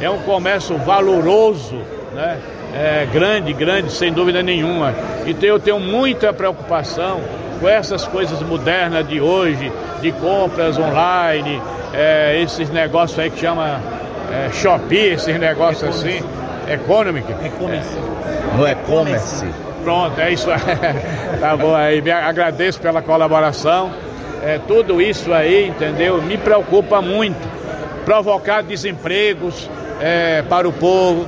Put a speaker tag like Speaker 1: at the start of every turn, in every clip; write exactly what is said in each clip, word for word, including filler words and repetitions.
Speaker 1: é um comércio valoroso, né? É, grande, grande, sem dúvida nenhuma. Então eu tenho muita preocupação com essas coisas modernas de hoje, de compras online, é, esses negócios aí que chama é, Shopee, esses negócios assim, economic.
Speaker 2: E-commerce. No e-commerce.
Speaker 1: Pronto, é isso aí. Tá bom aí, me agradeço pela colaboração. É, tudo isso aí, entendeu? Me preocupa muito. Provocar desempregos é, para o povo.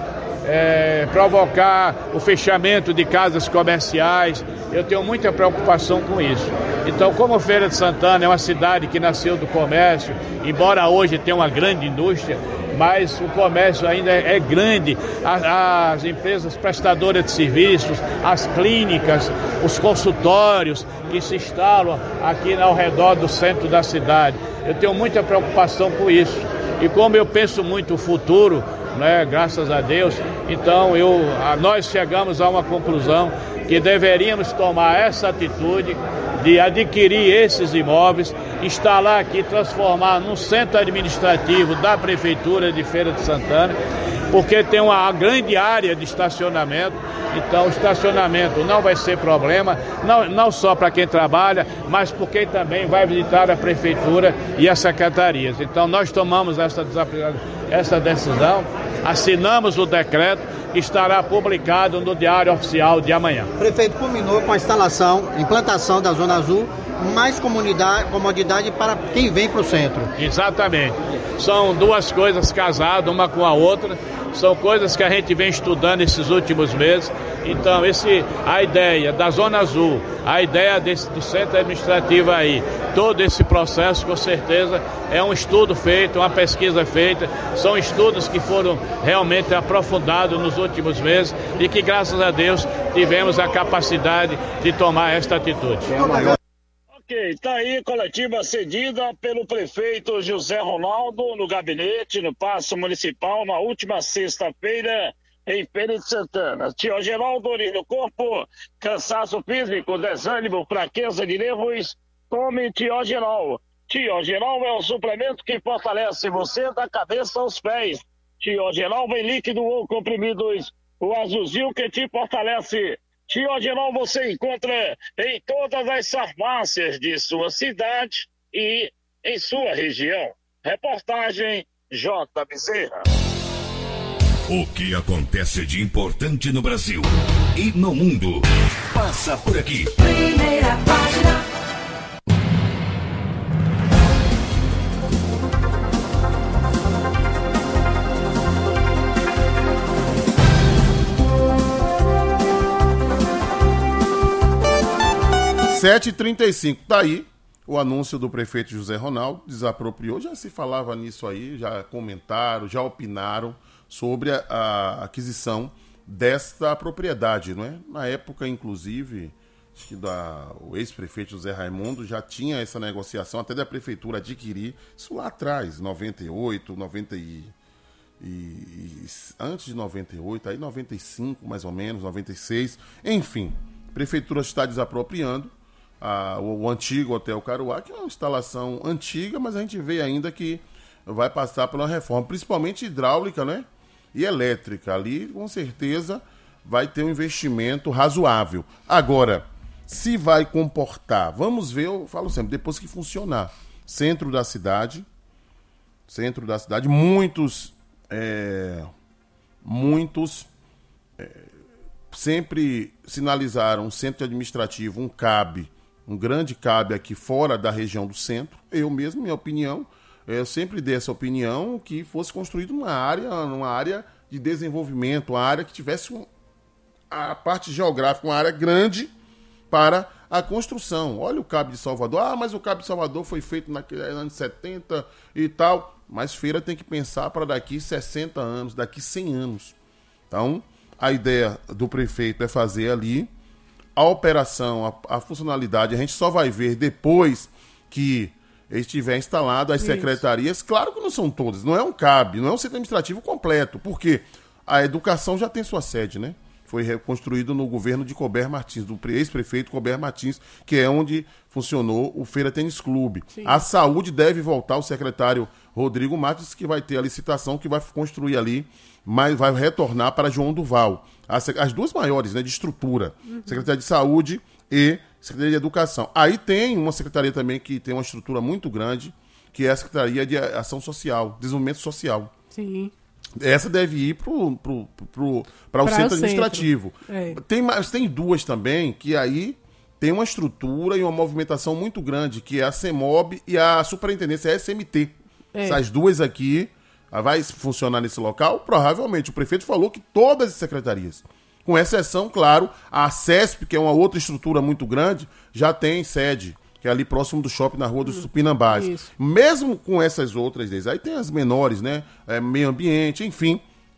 Speaker 1: É, provocar o fechamento de casas comerciais. Eu tenho muita preocupação com isso. Então, como Feira de Santana é uma cidade que nasceu do comércio, embora hoje tenha uma grande indústria, mas o comércio ainda é grande. As, as empresas prestadoras de serviços, as clínicas, os consultórios que se instalam aqui ao redor do centro da cidade. Eu tenho muita preocupação com isso. E como eu penso muito o futuro, né, graças a Deus, então eu, a, nós chegamos a uma conclusão que deveríamos tomar essa atitude de adquirir esses imóveis, instalar aqui, transformar num centro administrativo da Prefeitura de Feira de Santana, porque tem uma grande área de estacionamento. Então o estacionamento não vai ser problema, não, não só para quem trabalha, mas por quem também vai visitar a Prefeitura e as secretarias. Então nós tomamos essa, essa decisão, assinamos o decreto, que estará publicado no Diário Oficial de amanhã.
Speaker 3: O prefeito culminou com a instalação, implantação da Zona Azul, mais comunidade, comodidade para quem vem para o centro.
Speaker 1: Exatamente. São duas coisas casadas, uma com a outra. São coisas que a gente vem estudando esses últimos meses. Então, esse, a ideia da Zona Azul, a ideia desse, do centro administrativo aí, todo esse processo, com certeza, é um estudo feito, uma pesquisa feita. São estudos que foram realmente aprofundados nos últimos meses e que, graças a Deus, tivemos a capacidade de tomar esta atitude.
Speaker 4: Ok, tá aí coletiva cedida pelo prefeito José Ronaldo no gabinete, no Paço Municipal, na última sexta-feira, em Feira de Santana. Tio Geraldo, dores no corpo, cansaço físico, desânimo, fraqueza de nervos, tome Tiogeral. Tiogeral é um suplemento que fortalece você da cabeça aos pés. Tiogeral em líquido ou comprimidos, o azulzinho que te fortalece. Tiogeral você encontra em todas as farmácias de sua cidade e em sua região. Reportagem J. Bezerra.
Speaker 5: O que acontece de importante no Brasil e no mundo passa por aqui.
Speaker 6: Primeira página.
Speaker 7: sete e trinta e cinco, tá aí o anúncio do prefeito José Ronaldo, desapropriou, já se falava nisso aí, já comentaram, já opinaram sobre a, a aquisição desta propriedade, não é? Na época, inclusive, acho que da, o ex-prefeito José Raimundo já tinha essa negociação, até da prefeitura adquirir, isso lá atrás, noventa e oito, noventa e, e, e antes de noventa e oito, aí noventa e cinco mais ou menos, noventa e seis, enfim, a prefeitura está desapropriando a, o, o antigo Hotel Caruá, que é uma instalação antiga, mas a gente vê ainda que vai passar por uma reforma, principalmente hidráulica, né? E elétrica. Ali, com certeza, vai ter um investimento razoável. Agora, se vai comportar, vamos ver, eu falo sempre, depois que funcionar. Centro da cidade, centro da cidade, muitos, é, muitos é, sempre sinalizaram um centro administrativo, um C A B, um grande C A B aqui fora da região do centro. Eu mesmo, minha opinião, eu sempre dei essa opinião que fosse construído numa área, numa área de desenvolvimento, uma área que tivesse um, a parte geográfica, uma área grande para a construção. Olha o C A B de Salvador. Ah, mas o C A B de Salvador foi feito naqueles anos setenta e tal. Mas Feira tem que pensar para daqui sessenta anos, daqui cem anos. Então, a ideia do prefeito é fazer ali a operação, a, a funcionalidade. A gente só vai ver depois que estiver instalado as secretarias. Isso. Claro que não são todas, não é um C A B, não é um centro administrativo completo, porque a educação já tem sua sede, né? foi reconstruído no governo de Colbert Martins, do ex-prefeito Colbert Martins, que é onde funcionou o Feira Tênis Clube. Sim. A saúde deve voltar, o secretário Rodrigo Matos, que vai ter a licitação, que vai construir ali, mas vai retornar para João Duval. As, as duas maiores, né, de estrutura, uhum. Secretaria de Saúde e Secretaria de Educação. Aí tem uma secretaria também que tem uma estrutura muito grande, que é a Secretaria de Ação Social, Desenvolvimento Social.
Speaker 8: Sim.
Speaker 7: Essa deve ir para pro, pro, pro, o centro o administrativo. Centro. É. Tem, mas tem duas também que aí tem uma estrutura e uma movimentação muito grande, que é a CEMOB e a Superintendência S M T. É. Essas duas aqui vai funcionar nesse local? Provavelmente. O prefeito falou que todas as secretarias, com exceção, claro, a CESP, que é uma outra estrutura muito grande, já tem sede, que é ali próximo do shopping na rua dos Tupinambás. Isso. Mesmo com essas outras, aí tem as menores, né? É, meio ambiente, enfim.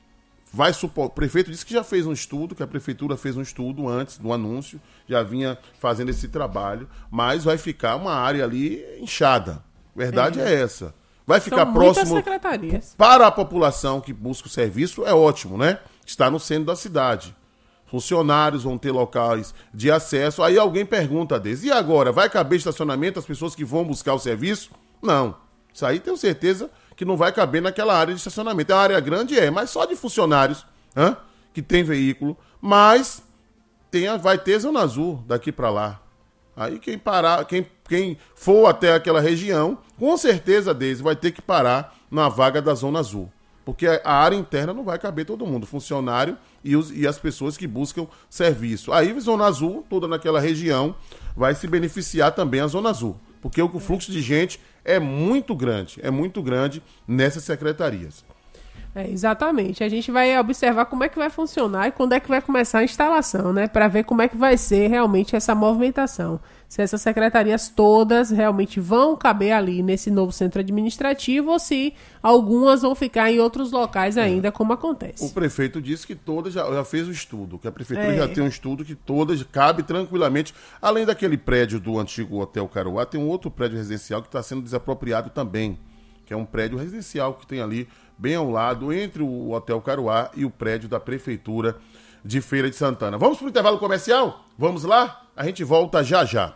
Speaker 7: Vai supor, o prefeito disse que já fez um estudo, que a prefeitura fez um estudo antes do anúncio, já vinha fazendo esse trabalho, mas vai ficar uma área ali inchada. Verdade é, é essa. Vai ficar São próximo para a população que busca o serviço, é ótimo, né? Está no centro da cidade. Funcionários vão ter locais de acesso. Aí alguém pergunta deles, e agora, vai caber estacionamento às pessoas que vão buscar o serviço? Não. Isso aí tenho certeza que não vai caber naquela área de estacionamento. É uma área grande, é, mas só de funcionários, hein, que tem veículo. Mas tem, vai ter Zona Azul daqui para lá. Aí quem parar, quem, quem for até aquela região, com certeza deles vai ter que parar na vaga da Zona Azul. Porque a área interna não vai caber todo mundo, funcionário e, os, e as pessoas que buscam serviço. Aí a Zona Azul, toda naquela região, vai se beneficiar também a Zona Azul. Porque o fluxo de gente é muito grande, é muito grande nessas secretarias.
Speaker 8: É, exatamente. A gente vai observar como é que vai funcionar e quando é que vai começar a instalação, né? Para ver como é que vai ser realmente essa movimentação. Se essas secretarias todas realmente vão caber ali nesse novo centro administrativo ou se algumas vão ficar em outros locais ainda, é. como acontece.
Speaker 7: O prefeito disse que todas já, já fez o estudo, que a prefeitura é. já tem um estudo que todas cabe tranquilamente. Além daquele prédio do antigo Hotel Caruá, tem um outro prédio residencial que está sendo desapropriado também, que é um prédio residencial que tem ali bem ao lado, entre o Hotel Caruá e o prédio da Prefeitura de Feira de Santana. Vamos para o intervalo comercial? Vamos lá? A gente volta já já.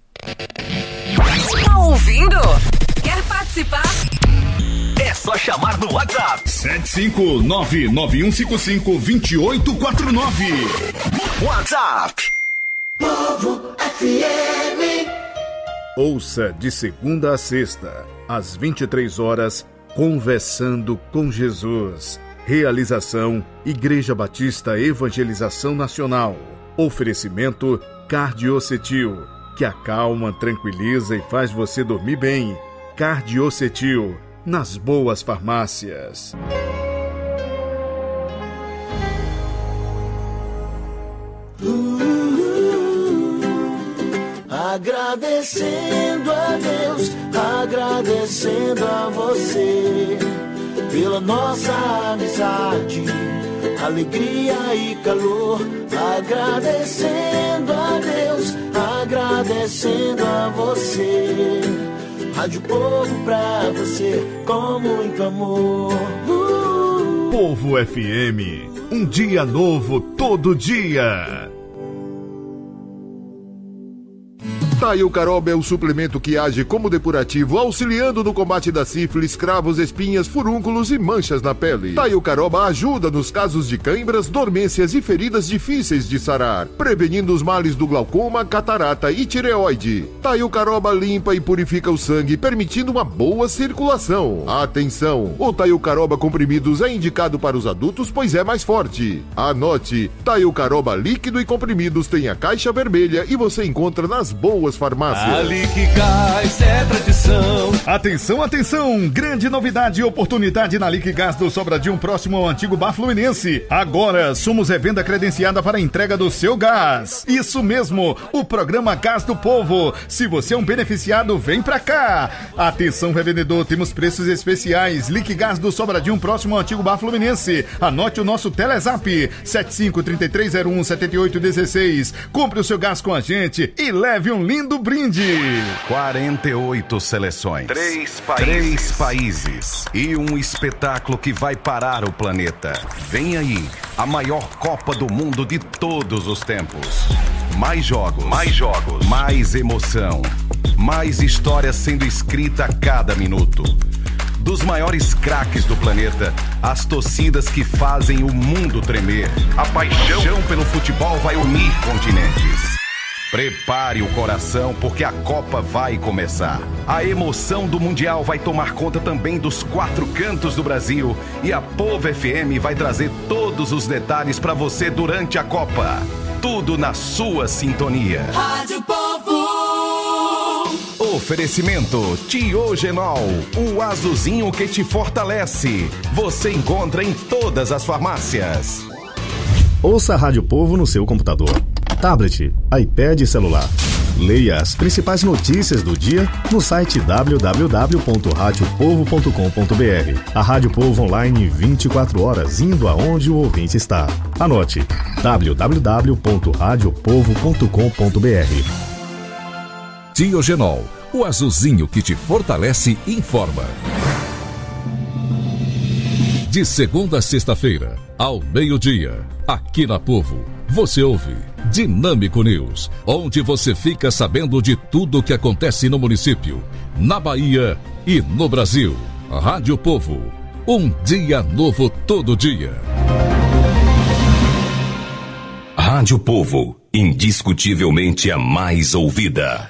Speaker 6: Tá ouvindo? Quer participar?
Speaker 5: É só chamar no WhatsApp. sete cinco nove nove um cinco cinco dois oito quatro nove. WhatsApp.
Speaker 6: Povo F M.
Speaker 9: Ouça de segunda a sexta, às vinte e três horas, Conversando com Jesus. Realização Igreja Batista Evangelização Nacional. Oferecimento Cardiocetil, que acalma, tranquiliza e faz você dormir bem. Cardiocetil, nas boas farmácias.
Speaker 10: Agradecendo a Deus, agradecendo a você pela nossa amizade, alegria e calor. Agradecendo a Deus, agradecendo a você. Rádio Povo pra você, com muito amor. Uh!
Speaker 9: Povo F M, um dia novo todo dia. Taio Caroba é o suplemento que age como depurativo, auxiliando no combate da sífilis, cravos, espinhas, furúnculos e manchas na pele. Taio Caroba ajuda nos casos de cãibras, dormências e feridas difíceis de sarar, prevenindo os males do glaucoma, catarata e tireoide. Taio Caroba limpa e purifica o sangue, permitindo uma boa circulação. Atenção! O Taio Caroba comprimidos é indicado para os adultos, pois é mais forte. Anote! Taio Caroba líquido e comprimidos tem a caixa vermelha e você encontra nas boas farmácias.
Speaker 11: A Liquigás é tradição.
Speaker 9: Atenção, atenção! Grande novidade e oportunidade na Liquigás do Sobradinho, próximo ao antigo Bar Fluminense. Agora somos revenda credenciada para a entrega do seu gás. Isso mesmo, o programa Gás do Povo. Se você é um beneficiado, vem pra cá. Atenção, revendedor, temos preços especiais. Liquigás do Sobradinho, próximo ao antigo Bar Fluminense. Anote o nosso Telezap, sete cinco três três zero um sete oito um seis. Compre o seu gás com a gente e leve um link
Speaker 5: lindo brinde. quarenta e oito seleções, três países. três países e um espetáculo que vai parar o planeta. Vem aí, a maior Copa do Mundo de todos os tempos. Mais jogos, mais jogos, mais emoção, mais história sendo escrita a cada minuto. Dos maiores craques do planeta, as torcidas que fazem o mundo tremer. A paixão pelo futebol vai unir continentes. Prepare o coração porque a Copa vai começar. A emoção do Mundial vai tomar conta também dos quatro cantos do Brasil e a Povo F M vai trazer todos os detalhes para você durante a Copa. Tudo na sua sintonia.
Speaker 6: Rádio Povo.
Speaker 5: Oferecimento Tiogenol, o azulzinho que te fortalece. Você encontra em todas as farmácias.
Speaker 12: Ouça a Rádio Povo no seu computador, tablet, iPad e celular. Leia as principais notícias do dia no site w w w ponto rádio povo ponto com ponto b r. A Rádio Povo online vinte e quatro horas, indo aonde o ouvinte está. Anote w w w ponto rádio povo ponto com ponto b r.
Speaker 13: Tiogenol, o azulzinho que te fortalece e informa. De segunda a sexta-feira, ao meio-dia, aqui na Povo, você ouve Dinâmico News, onde você fica sabendo de tudo o que acontece no município, na Bahia e no Brasil. Rádio Povo, um dia novo todo dia.
Speaker 14: Rádio Povo, indiscutivelmente a mais ouvida.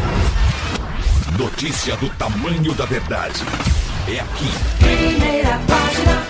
Speaker 5: Notícia do tamanho da verdade. É aqui.
Speaker 6: Primeira página.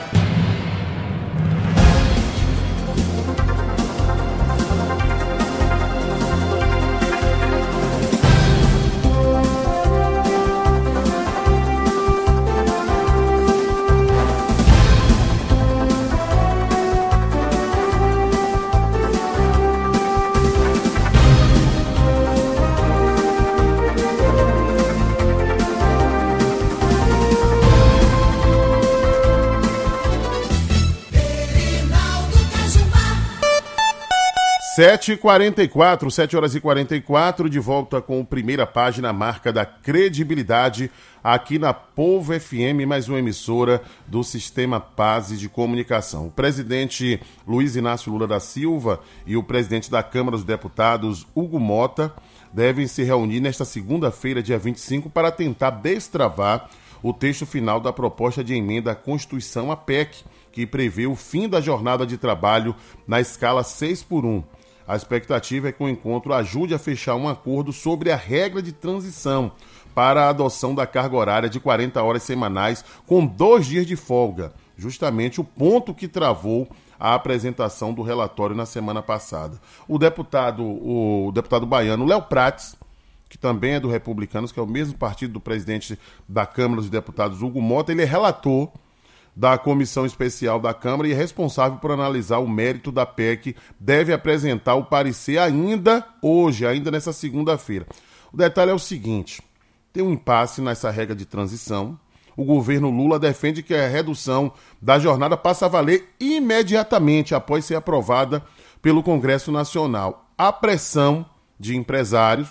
Speaker 7: sete e quarenta e quatro, sete horas e quarenta e quatro, de volta com a primeira página, marca da credibilidade, aqui na Povo F M, mais uma emissora do Sistema Paz de Comunicação. O presidente Luiz Inácio Lula da Silva e o presidente da Câmara dos Deputados, Hugo Mota, devem se reunir nesta segunda-feira, dia vinte e cinco, para tentar destravar o texto final da proposta de emenda à Constituição, a P E C, que prevê o fim da jornada de trabalho na escala seis por um. A expectativa é que o encontro ajude a fechar um acordo sobre a regra de transição para a adoção da carga horária de quarenta horas semanais com dois dias de folga, justamente o ponto que travou a apresentação do relatório na semana passada. O deputado, o deputado baiano Léo Prates, que também é do Republicanos, que é o mesmo partido do presidente da Câmara dos Deputados, Hugo Mota, ele é relator da Comissão Especial da Câmara e é responsável por analisar o mérito da P E C, deve apresentar o parecer ainda hoje, ainda nessa segunda-feira. O detalhe é o seguinte, tem um impasse nessa regra de transição. O governo Lula defende que a redução da jornada passa a valer imediatamente após ser aprovada pelo Congresso Nacional. A pressão de empresários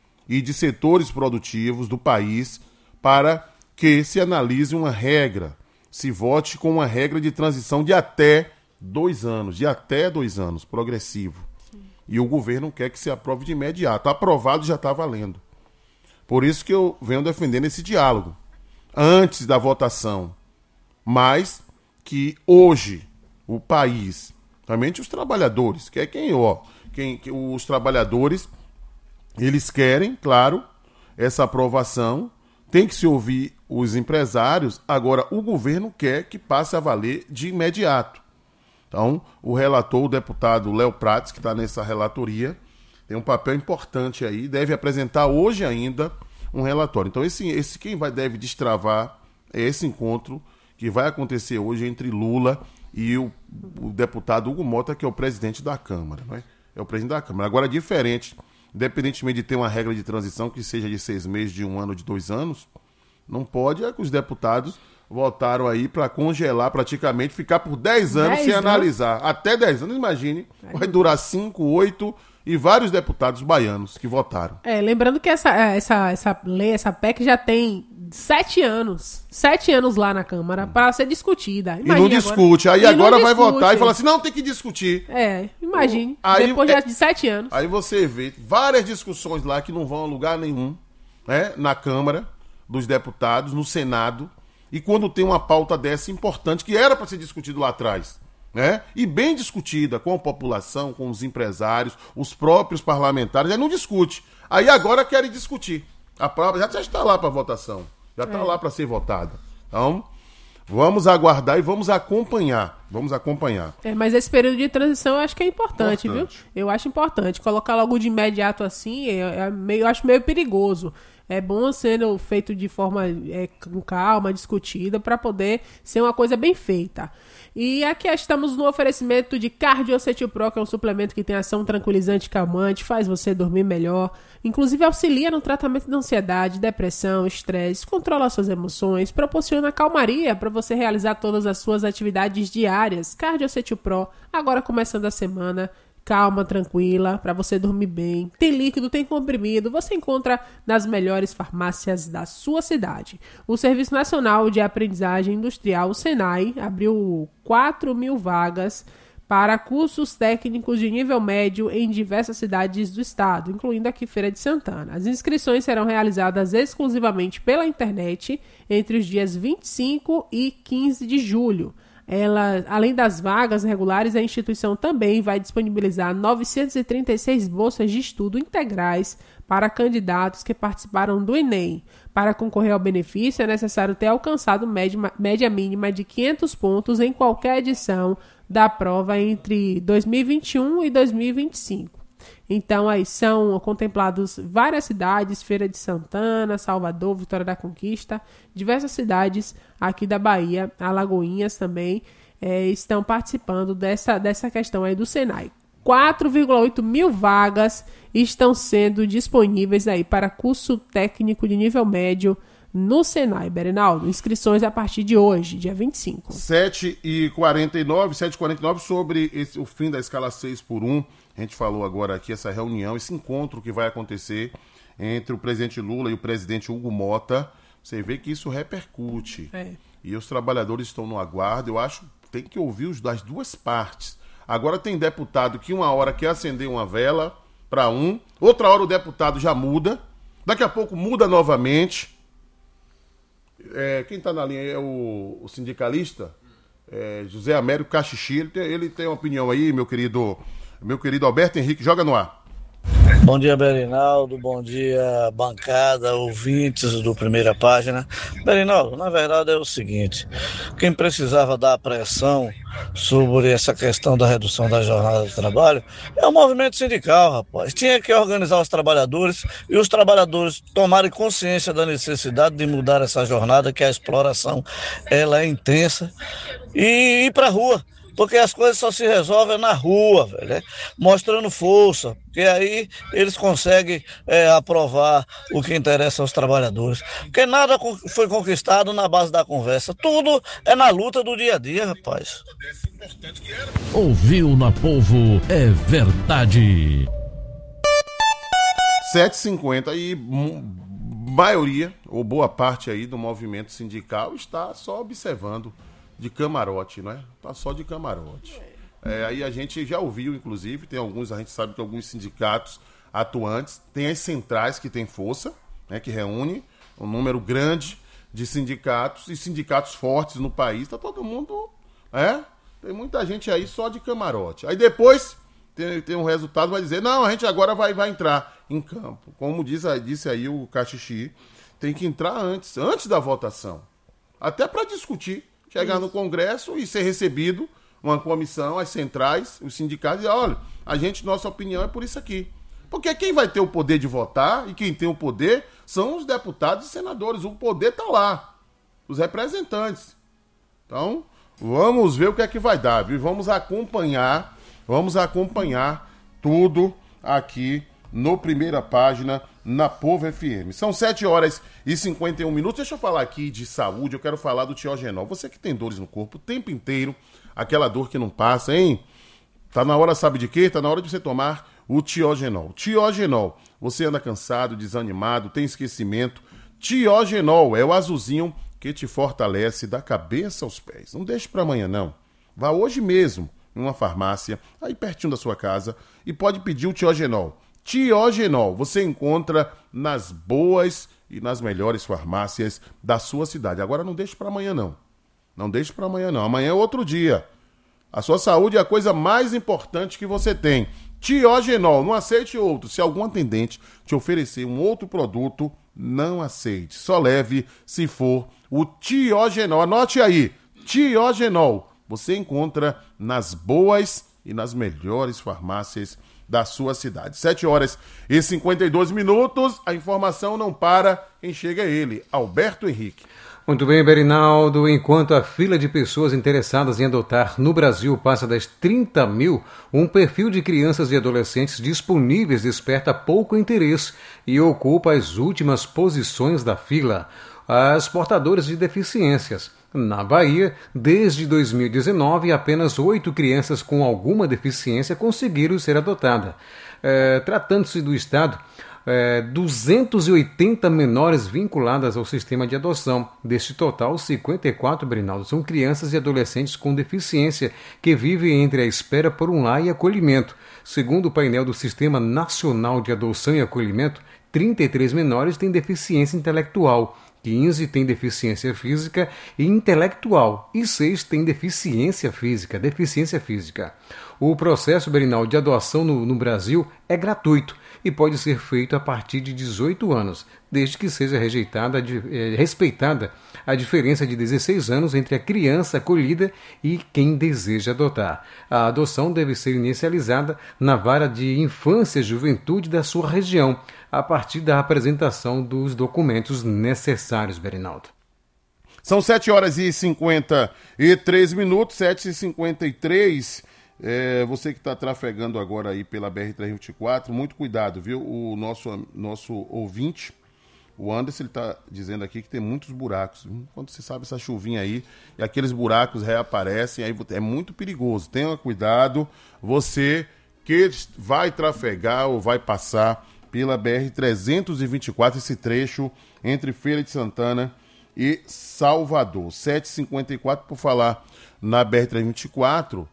Speaker 7: e de setores produtivos do país para que se analise uma regra, se vote com uma regra de transição de até dois anos, de até dois anos, progressivo. Sim. E o governo quer que se aprove de imediato. Aprovado já está valendo. Por isso que eu venho defendendo esse diálogo, antes da votação. Mas que hoje o país, somente os trabalhadores, que é quem, ó, quem, que os trabalhadores, eles querem, claro, essa aprovação. Tem que se ouvir os empresários, agora o governo quer que passe a valer de imediato. Então, o relator, o deputado Léo Prates, que está nessa relatoria, tem um papel importante aí, deve apresentar hoje ainda um relatório. Então, esse, esse quem vai, deve destravar é esse encontro que vai acontecer hoje entre Lula e o, o deputado Hugo Mota, que é o presidente da Câmara. Não é? É o presidente da Câmara. Agora, diferente, independentemente de ter uma regra de transição que seja de seis meses, de um ano, de dois anos, não pode é que os deputados votaram aí para congelar praticamente, ficar por dez anos sem analisar. Até dez anos, imagine, vai durar cinco, oito, e vários deputados baianos que votaram.
Speaker 8: É, lembrando que essa, essa, essa lei, essa P E C já tem sete anos. Sete anos lá na Câmara para ser discutida.
Speaker 7: Imagine e não discute. Agora. Aí
Speaker 8: e
Speaker 7: agora vai discute. votar e falar assim, não, tem que discutir.
Speaker 8: É, imagine.
Speaker 7: Aí,
Speaker 8: depois
Speaker 7: é,
Speaker 8: de sete anos.
Speaker 7: Aí você vê várias discussões lá que não vão a lugar nenhum, né? Na Câmara dos Deputados, no Senado. E quando tem uma pauta dessa importante, que era para ser discutido lá atrás, né? E bem discutida com a população, com os empresários, os próprios parlamentares, aí não discute. Aí agora querem discutir. A prova já está lá para votação, já está é. lá para ser votada. Então, vamos aguardar e vamos acompanhar. Vamos acompanhar.
Speaker 8: É, mas esse período de transição eu acho que é importante, importante. viu? Eu acho importante. Colocar logo de imediato assim, é, é meio, eu acho meio perigoso. É bom sendo feito de forma é, com calma, discutida, para poder ser uma coisa bem feita. E aqui estamos no oferecimento de Cardiocetil Pro, que é um suplemento que tem ação tranquilizante e calmante, faz você dormir melhor, inclusive auxilia no tratamento da ansiedade, depressão, estresse, controla suas emoções, proporciona calmaria para você realizar todas as suas atividades diárias. Cardiocetil Pro, agora começando a semana, calma, tranquila, para você dormir bem. Tem líquido, tem comprimido, você encontra nas melhores farmácias da sua cidade. O Serviço Nacional de Aprendizagem Industrial, o SENAI, abriu quatro mil vagas para cursos técnicos de nível médio em diversas cidades do estado, incluindo aqui Feira de Santana. As inscrições serão realizadas exclusivamente pela internet entre os dias vinte e cinco e quinze de julho. Ela, além das vagas regulares, a instituição também vai disponibilizar novecentas e trinta e seis bolsas de estudo integrais para candidatos que participaram do Enem. Para concorrer ao benefício, é necessário ter alcançado média, média mínima de quinhentos pontos em qualquer edição da prova entre dois mil e vinte e um e dois mil e vinte e cinco. Então, aí são contemplados várias cidades, Feira de Santana, Salvador, Vitória da Conquista, diversas cidades aqui da Bahia, Alagoinhas também, é, estão participando dessa, dessa questão aí do SENAI. quatro vírgula oito mil vagas estão sendo disponíveis aí para curso técnico de nível médio no SENAI, Berinaldo. Inscrições a partir de hoje, dia vinte e cinco.
Speaker 7: sete e quarenta e nove, sete e quarenta e nove sobre esse, o fim da escala seis por um. A gente falou agora aqui, essa reunião, esse encontro que vai acontecer entre o presidente Lula e o presidente Hugo Mota. Você vê que isso repercute. É. E os trabalhadores estão no aguardo. Eu acho que tem que ouvir os das duas partes. Agora tem deputado que uma hora quer acender uma vela para um, outra hora o deputado já muda, daqui a pouco muda novamente. É, quem está na linha é o, o sindicalista, é, José Américo Caxixi. Ele tem, ele tem uma opinião aí, meu querido, meu querido Alberto Henrique. Joga no ar.
Speaker 15: Bom dia, Berinaldo. Bom dia, bancada, ouvintes do Primeira Página. Berinaldo, na verdade é o seguinte: quem precisava dar pressão sobre essa questão da redução da jornada de trabalho é o movimento sindical, rapaz. Tinha que organizar os trabalhadores e os trabalhadores tomarem consciência da necessidade de mudar essa jornada, que a exploração ela é intensa, e ir para a rua. Porque as coisas só se resolvem na rua, velho, né? Mostrando força, porque aí eles conseguem é, aprovar o que interessa aos trabalhadores. Porque nada foi conquistado na base da conversa, tudo é na luta do dia a dia, rapaz.
Speaker 13: Ouviu na Povo, é verdade.
Speaker 7: sete e cinquenta e maioria, ou boa parte aí do movimento sindical está só observando de camarote, né? Tá só de camarote. É, aí a gente já ouviu, inclusive, tem alguns, a gente sabe que alguns sindicatos atuantes, tem as centrais que tem força, né? Que reúne um número grande de sindicatos e sindicatos fortes no país. Tá todo mundo, é? Tem muita gente aí só de camarote. Aí depois tem, tem um resultado, vai dizer, não, a gente agora vai, vai entrar em campo. Como diz, disse aí o Caxixi, tem que entrar antes, antes da votação. Até para discutir. Chegar Isso. no Congresso e ser recebido uma comissão, as centrais, os sindicatos, e dizer, olha, a gente, nossa opinião é por isso aqui. Porque quem vai ter o poder de votar e quem tem o poder são os deputados e senadores. O poder está lá, os representantes. Então, vamos ver o que é que vai dar, viu? Vamos acompanhar, vamos acompanhar tudo aqui no Primeira Página, na Povo F M. São sete horas e cinquenta e um minutos. Deixa eu falar aqui de saúde, eu quero falar do Tiogenol. Você que tem dores no corpo o tempo inteiro, aquela dor que não passa, hein? Tá na hora, sabe de quê? Tá na hora de você tomar o Tiogenol. Tiogenol, você anda cansado, desanimado, tem esquecimento. Tiogenol é o azulzinho que te fortalece da cabeça aos pés. Não deixe para amanhã, não. Vá hoje mesmo em uma farmácia, aí pertinho da sua casa, e pode pedir o Tiogenol. Tiogenol, você encontra nas boas e nas melhores farmácias da sua cidade. Agora não deixe para amanhã, não. Não deixe para amanhã, não. Amanhã é outro dia. A sua saúde é a coisa mais importante que você tem. Tiogenol, não aceite outro. Se algum atendente te oferecer um outro produto, não aceite. Só leve se for o Tiogenol. Anote aí, Tiogenol. Você encontra nas boas e nas melhores farmácias da sua cidade. sete horas e cinquenta e dois minutos. A informação não para. Quem chega é ele, Alberto Henrique.
Speaker 16: Muito bem, Berinaldo. Enquanto a fila de pessoas interessadas em adotar no Brasil passa das trinta mil, um perfil de crianças e adolescentes disponíveis desperta pouco interesse e ocupa as últimas posições da fila. As portadoras de deficiências. Na Bahia, desde dois mil e dezenove, apenas oito crianças com alguma deficiência conseguiram ser adotadas. É, tratando-se do estado, é, duzentos e oitenta menores vinculadas ao sistema de adoção. Deste total, cinquenta e quatro, Brinaldo, são crianças e adolescentes com deficiência que vivem entre a espera por um lar e acolhimento. Segundo o painel do Sistema Nacional de Adoção e Acolhimento, trinta e três menores têm deficiência intelectual, quinze têm deficiência física e intelectual e seis têm deficiência física, deficiência física. O processo, Berinal, de adoção no, no Brasil é gratuito e pode ser feito a partir de dezoito anos, desde que seja rejeitada, é, respeitada a diferença de dezesseis anos entre a criança acolhida e quem deseja adotar. A adoção deve ser inicializada na vara de infância e juventude da sua região, a partir da apresentação dos documentos necessários, Berinaldo.
Speaker 7: São sete horas e cinquenta e três minutos, sete e cinquenta e três. É, você que está trafegando agora aí pela B R trezentos e vinte e quatro, muito cuidado, viu? O nosso, nosso ouvinte, o Anderson, ele está dizendo aqui que tem muitos buracos. Quando você sabe essa chuvinha aí, e aqueles buracos reaparecem, aí é muito perigoso. Tenha cuidado, você que vai trafegar ou vai passar pela B R trezentos e vinte e quatro, esse trecho entre Feira de Santana e Salvador. sete e cinquenta e quatro, por falar na B R trezentos e vinte e quatro,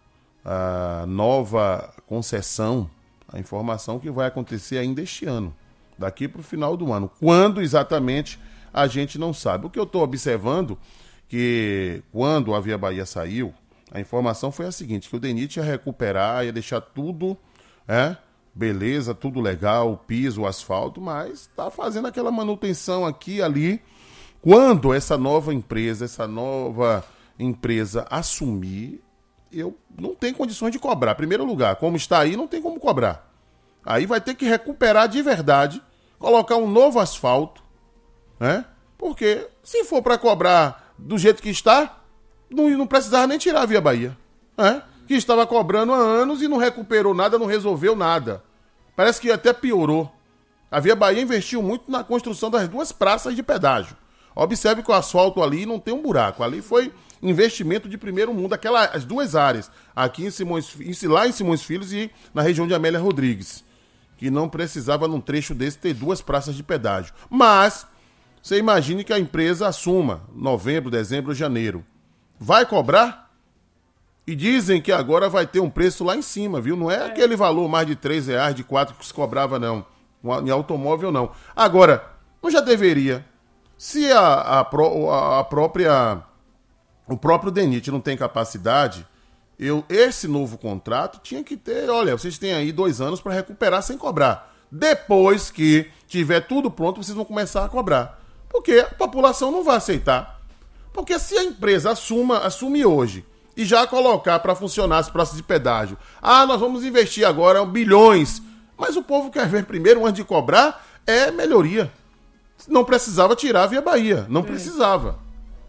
Speaker 7: a nova concessão, a informação que vai acontecer ainda este ano, daqui para o final do ano. Quando exatamente, a gente não sabe. O que eu estou observando, que quando a Via Bahia saiu, a informação foi a seguinte, que o DENIT ia recuperar, ia deixar tudo, é, beleza, tudo legal, o piso, o asfalto, mas está fazendo aquela manutenção aqui e ali. Quando essa nova empresa, essa nova empresa assumir, eu não tenho condições de cobrar. Primeiro lugar, como está aí, não tem como cobrar. Aí vai ter que recuperar de verdade, colocar um novo asfalto, né? Porque se for para cobrar do jeito que está, não, não precisava nem tirar a Via Bahia, né? Que estava cobrando há anos e não recuperou nada, não resolveu nada. Parece que até piorou. A Via Bahia investiu muito na construção das duas praças de pedágio. Observe que o asfalto ali não tem um buraco. Ali foi investimento de primeiro mundo, aquela, as duas áreas, aqui em Simões, lá em Simões Filhos e na região de Amélia Rodrigues, que não precisava num trecho desse ter duas praças de pedágio. Mas, você imagine que a empresa assuma novembro, dezembro, janeiro. Vai cobrar? E dizem que agora vai ter um preço lá em cima, viu? Não é aquele valor mais de três reais, de quatro que se cobrava, não. Em automóvel, não. Agora, não já deveria. Se a, a, a, a própria... o próprio DENIT não tem capacidade, eu, esse novo contrato tinha que ter, olha, vocês têm aí dois anos para recuperar sem cobrar. Depois que tiver tudo pronto, vocês vão começar a cobrar. Porque a população não vai aceitar. Porque se a empresa assuma, assume hoje e já colocar para funcionar as praças de pedágio, ah, nós vamos investir agora bilhões, mas o povo quer ver primeiro, antes de cobrar, é melhoria. Não precisava tirar a Via Bahia, não precisava.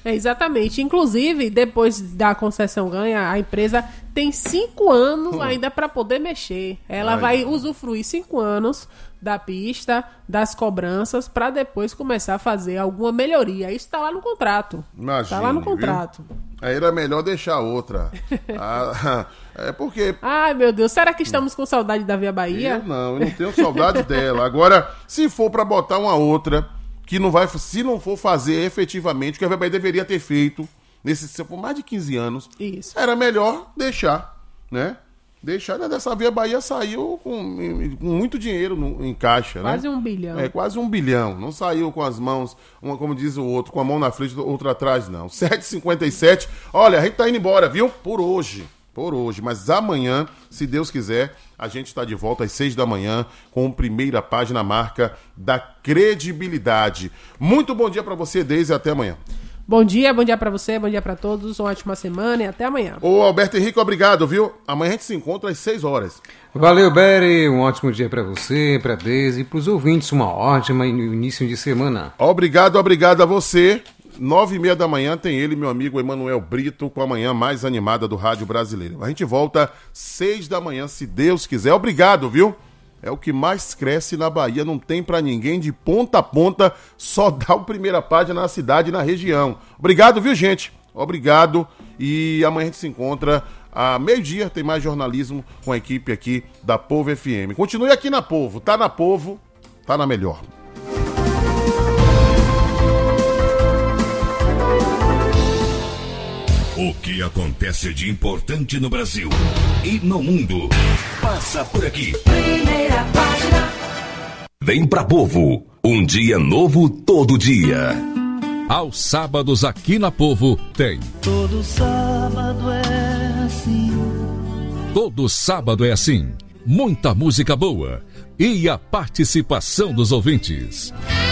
Speaker 8: É, exatamente. Inclusive, depois da concessão ganha, a empresa tem cinco anos hum. ainda para poder mexer. Ela Ai, vai usufruir cinco anos da pista, das cobranças, para depois começar a fazer alguma melhoria. Isso está lá no contrato. Está lá no contrato.
Speaker 7: Viu? Aí era melhor deixar outra. ah, é porque...
Speaker 8: Ai, meu Deus. Será que estamos com saudade da Via Bahia?
Speaker 7: Eu não, eu não tenho saudade dela. Agora, se for para botar uma outra, que não vai... Se não for fazer efetivamente o que a Via Bahia deveria ter feito, nesse, por mais de quinze anos,
Speaker 8: Isso.
Speaker 7: era melhor deixar, né? Deixar, né? Dessa Via Bahia saiu com, com muito dinheiro no, em caixa,
Speaker 8: quase
Speaker 7: né?
Speaker 8: um bilhão.
Speaker 7: É, quase um bilhão. Não saiu com as mãos, uma, como diz o outro, com a mão na frente, outra atrás, não. sete e cinquenta e sete. Olha, a gente tá indo embora, viu? Por hoje. Por hoje. Mas amanhã, se Deus quiser, a gente está de volta às seis da manhã com a primeira página marca da credibilidade. Muito bom dia para você, Deise, e até amanhã.
Speaker 8: Bom dia, bom dia pra você, bom dia pra todos, uma ótima semana e até amanhã.
Speaker 7: Ô Alberto Henrique, obrigado, viu? Amanhã a gente se encontra às seis horas.
Speaker 16: Valeu, Beri, um ótimo dia pra você, pra Deise e pros ouvintes, uma ótima início de semana.
Speaker 7: Obrigado, obrigado a você. Nove e meia da manhã tem ele, meu amigo Emanuel Brito, com a manhã mais animada do rádio brasileiro. A gente volta seis da manhã, se Deus quiser. Obrigado, viu? É o que mais cresce na Bahia, não tem pra ninguém, de ponta a ponta, só dá o primeira página na cidade e na região. Obrigado, viu, gente? Obrigado, e amanhã a gente se encontra a meio-dia, tem mais jornalismo com a equipe aqui da Povo F M. Continue aqui na Povo, tá na Povo, tá na melhor.
Speaker 14: O que acontece de importante no Brasil e no mundo passa por aqui.
Speaker 6: Primeira página.
Speaker 14: Vem pra Povo, um dia novo todo dia.
Speaker 13: Aos sábados aqui na Povo tem.
Speaker 10: Todo sábado é assim.
Speaker 13: Todo sábado é assim. Muita música boa e a participação dos ouvintes.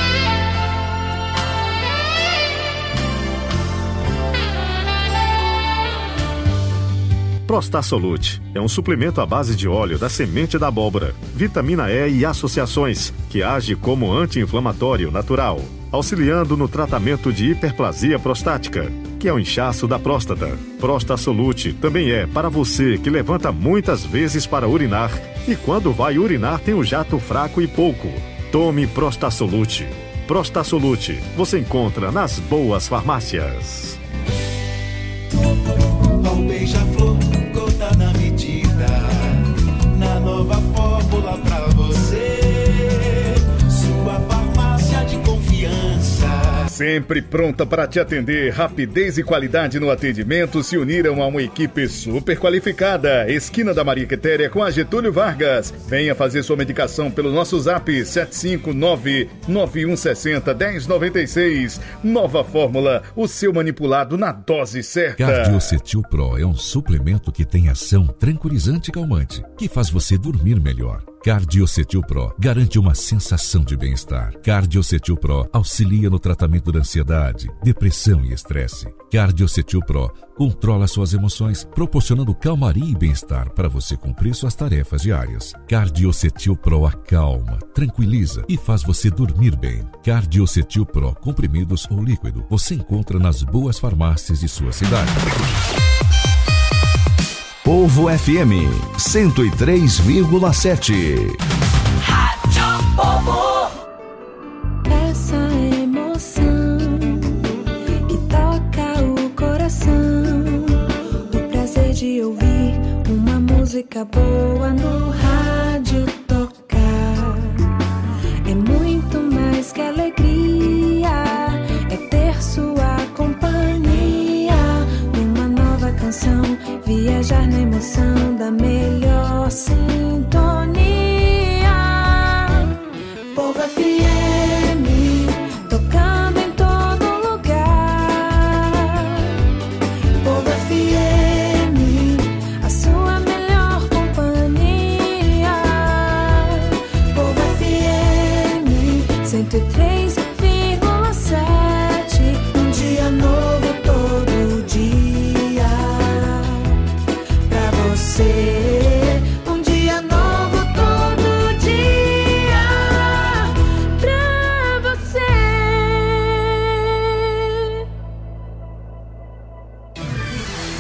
Speaker 12: Prostasolute é um suplemento à base de óleo da semente da abóbora, vitamina E e associações, que age como anti-inflamatório natural, auxiliando no tratamento de hiperplasia prostática, que é o inchaço da próstata. Prostasolute também é para você que levanta muitas vezes para urinar e quando vai urinar tem o jato fraco e pouco. Tome Prostasolute. Prostasolute você encontra nas boas farmácias.
Speaker 10: Um beija-flor, gota na medida, na nova fórmula pra você, sua farmácia de confiança.
Speaker 17: Sempre pronta para te atender, rapidez e qualidade no atendimento se uniram a uma equipe super qualificada. Esquina da Maria Quitéria com a Getúlio Vargas. Venha fazer sua medicação pelo nosso zap sete cinco nove nove um seis zero um zero nove seis. Nova fórmula, o seu manipulado na dose certa.
Speaker 13: Cardiocetil Pro é um suplemento que tem ação tranquilizante e calmante, que faz você dormir melhor. Cardiocetil Pro garante uma sensação de bem-estar. Cardiocetil Pro auxilia no tratamento da ansiedade, depressão e estresse. Cardiocetil Pro controla suas emoções, proporcionando calmaria e bem-estar para você cumprir suas tarefas diárias. Cardiocetil Pro acalma, tranquiliza e faz você dormir bem. Cardiocetil Pro, comprimidos ou líquido, você encontra nas boas farmácias de sua cidade.
Speaker 14: Povo F M cento e três vírgula sete.
Speaker 6: Rádio Povo.
Speaker 18: Essa emoção que toca o coração, o prazer de ouvir uma música boa no rádio tocar, é muito mais que alegria, é ter sua companhia numa nova canção, viajar na emoção da melhor sintonia. Povo F M, tocando em todo lugar. Povo F M, a sua melhor companhia. Povo F M, cento e três vírgula sete, um dia novo todo dia. Pra você, um dia novo todo dia. Pra você.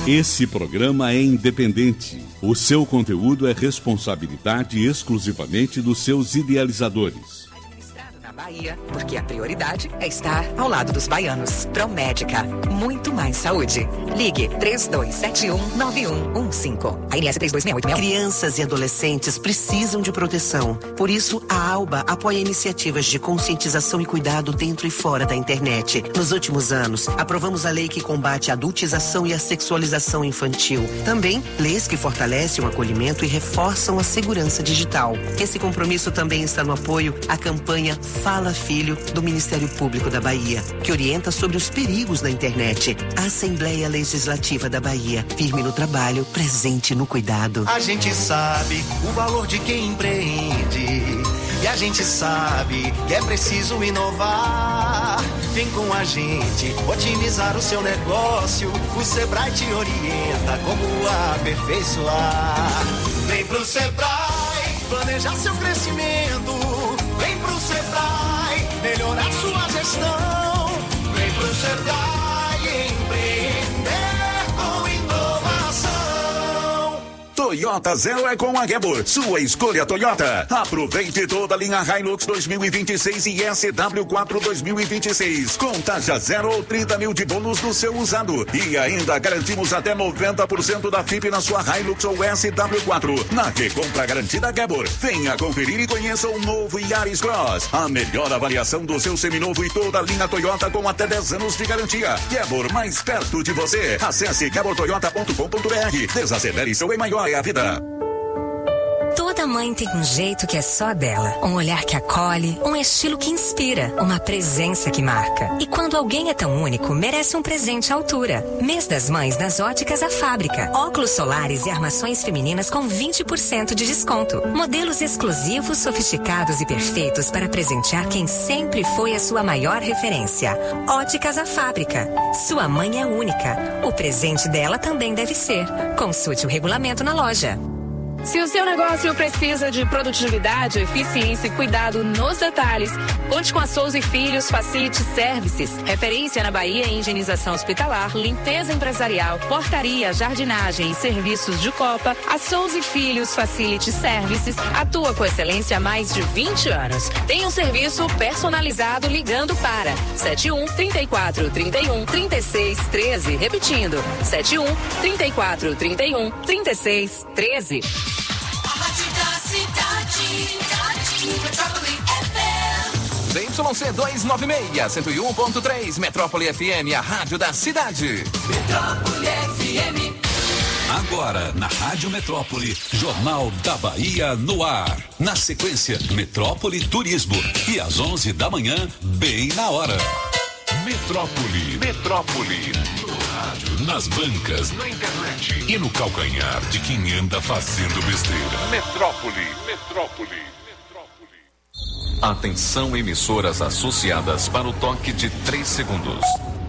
Speaker 19: Esse programa é independente. O seu conteúdo é responsabilidade exclusivamente dos seus idealizadores.
Speaker 20: Bahia, porque a prioridade é estar ao lado dos baianos. Promédica, muito mais saúde. Ligue três dois sete um nove um um cinco. A N S três dois seis oito.
Speaker 21: Crianças e adolescentes precisam de proteção. Por isso, a ALBA apoia iniciativas de conscientização e cuidado dentro e fora da internet. Nos últimos anos, aprovamos a lei que combate a adultização e a sexualização infantil. Também, leis que fortalecem o acolhimento e reforçam a segurança digital. Esse compromisso também está no apoio à campanha Fala Filho, do Ministério Público da Bahia, que orienta sobre os perigos da internet. A Assembleia Legislativa da Bahia, firme no trabalho, presente no cuidado.
Speaker 10: A gente sabe o valor de quem empreende. E a gente sabe que é preciso inovar. Vem com a gente otimizar o seu negócio. O Sebrae te orienta como aperfeiçoar. Vem pro Sebrae, planejar seu crescimento. Vem pro Sebrae, melhorar sua gestão. Vem pro Sebrae, empreender com inovação.
Speaker 22: Toyota Zero é com a Gebor. Sua escolha Toyota. Aproveite toda a linha Hilux dois mil e vinte e seis e S W quatro dois mil e vinte e seis. Com taxa zero ou trinta mil de bônus no seu usado. E ainda garantimos até noventa por cento da F I P na sua Hilux ou S W quatro. Na recompra garantida Gebor. Venha conferir e conheça o novo Yaris Cross. A melhor avaliação do seu seminovo e toda a linha Toyota com até dez anos de garantia. Gebor, mais perto de você. Acesse gebor toyota ponto com ponto b r. Desacelere seu e maior é a vida.
Speaker 20: Toda mãe tem um jeito que é só dela. Um olhar que acolhe, um estilo que inspira, uma presença que marca. E quando alguém é tão único, merece um presente à altura. Mês das Mães nas Óticas A Fábrica. Óculos solares e armações femininas com vinte por cento de desconto. Modelos exclusivos, sofisticados e perfeitos para presentear quem sempre foi a sua maior referência. Óticas A Fábrica. Sua mãe é única. O presente dela também deve ser. Consulte o regulamento na loja.
Speaker 23: Se o seu negócio precisa de produtividade, eficiência e cuidado nos detalhes, conte com a Souza e Filhos Facility Services. Referência na Bahia em higienização hospitalar, limpeza empresarial, portaria, jardinagem e serviços de copa. A Souza e Filhos Facility Services atua com excelência há mais de vinte anos. Tem um serviço personalizado ligando para sete um, trinta e quatro, trinta e um, trinta e seis, treze. Repetindo, sete um, trinta e quatro, trinta e um, trinta e seis, treze.
Speaker 24: Z Y C duzentos e noventa e seis, cento e um ponto três, Metrópole F M, a rádio da cidade.
Speaker 6: Metrópole F M.
Speaker 13: Agora, na Rádio Metrópole, Jornal da Bahia no ar. Na sequência, Metrópole Turismo. E às onze da manhã, bem na hora. Metrópole, Metrópole. No rádio, nas bancas, na internet e no calcanhar de quem anda fazendo besteira. Metrópole, Metrópole.
Speaker 25: Atenção, emissoras associadas para o toque de três segundos.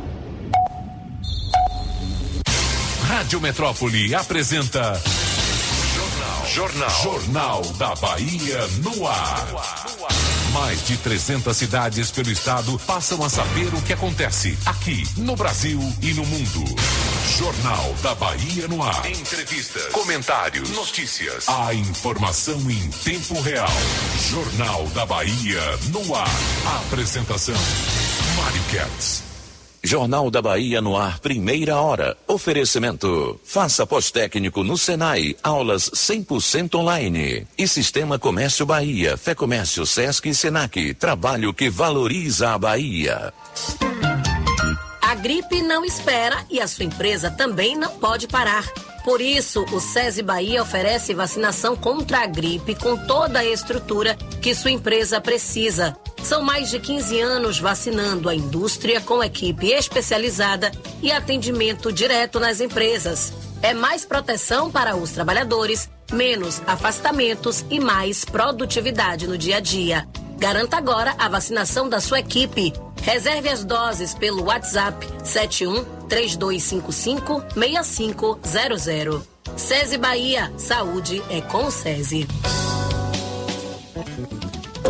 Speaker 13: Rádio Metrópole apresenta Jornal, Jornal, Jornal da Bahia no ar. Mais de trezentas cidades pelo estado passam a saber o que acontece aqui no Brasil e no mundo. Jornal da Bahia no ar. Entrevistas, comentários, notícias. A informação em tempo real. Jornal da Bahia no ar. Apresentação: Mário Kertz.
Speaker 26: Jornal da Bahia no ar, primeira hora. Oferecimento: faça pós-técnico no Senai, aulas cem por cento online. E Sistema Comércio Bahia, Fé Comércio, Sesc e Senac, trabalho que valoriza a Bahia.
Speaker 27: A gripe não espera e a sua empresa também não pode parar. Por isso, o SESI Bahia oferece vacinação contra a gripe com toda a estrutura que sua empresa precisa. São mais de quinze anos vacinando a indústria com equipe especializada e atendimento direto nas empresas. É mais proteção para os trabalhadores, menos afastamentos e mais produtividade no dia a dia. Garanta agora a vacinação da sua equipe. Reserve as doses pelo WhatsApp sete um, três dois cinco cinco, seis cinco zero zero. SESI Bahia, saúde é com o SESI.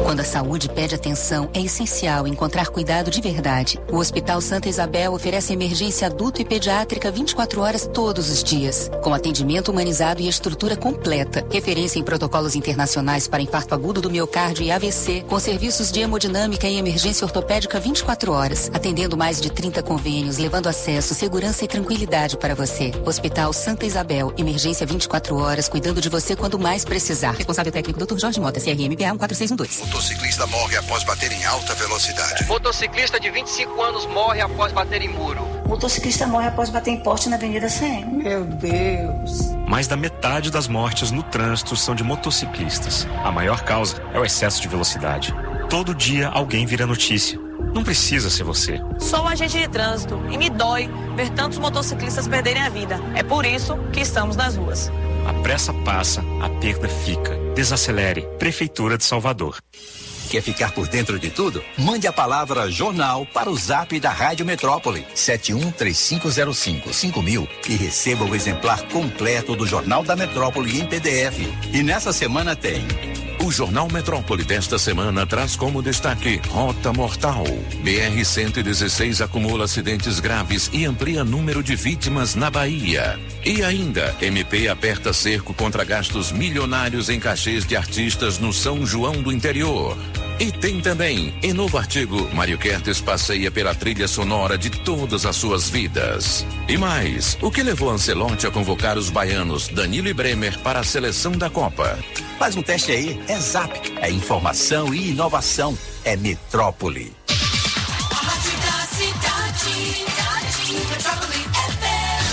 Speaker 1: Quando a saúde pede atenção, é essencial encontrar cuidado de verdade. O Hospital Santa Isabel oferece emergência adulto e pediátrica vinte e quatro horas todos os dias, com atendimento humanizado e estrutura completa. Referência em protocolos internacionais para infarto agudo do miocárdio e A V C, com serviços de hemodinâmica e emergência ortopédica vinte e quatro horas, atendendo mais de trinta convênios, levando acesso, segurança e tranquilidade para você. Hospital Santa Isabel, emergência vinte e quatro horas, cuidando de você quando mais precisar. Responsável técnico doutor Jorge Mota, C R M P A um quatro seis um dois.
Speaker 2: Motociclista morre após bater em alta velocidade.
Speaker 3: Motociclista de vinte e cinco anos morre após bater em muro.
Speaker 4: Motociclista morre após bater em poste na Avenida C M.
Speaker 3: Meu Deus.
Speaker 5: Mais da metade das mortes no trânsito são de motociclistas. A maior causa é o excesso de velocidade. Todo dia alguém vira notícia. Não precisa ser você.
Speaker 9: Sou um agente de trânsito e me dói ver tantos motociclistas perderem a vida. É por isso que estamos nas ruas.
Speaker 5: A pressa passa, a perda fica. Desacelere. Prefeitura de Salvador.
Speaker 11: Quer ficar por dentro de tudo? Mande a palavra jornal para o zap da Rádio Metrópole, sete um três cinco zero cinco cinco mil, e receba o exemplar completo do Jornal da Metrópole em P D F. E nessa semana tem...
Speaker 26: O Jornal Metrópole desta semana traz como destaque Rota Mortal. B R cento e dezesseis acumula acidentes graves e amplia número de vítimas na Bahia. E ainda, M P aperta cerco contra gastos milionários em cachês de artistas no São João do interior. E tem também, em novo artigo, Mário Kertes passeia pela trilha sonora de todas as suas vidas. E mais, o que levou Ancelotti a convocar os baianos Danilo e Bremer para a seleção da Copa?
Speaker 11: Faz um teste aí, é Zap, é informação e inovação, é Metrópole.
Speaker 6: A rádio da cidade, Metrópole F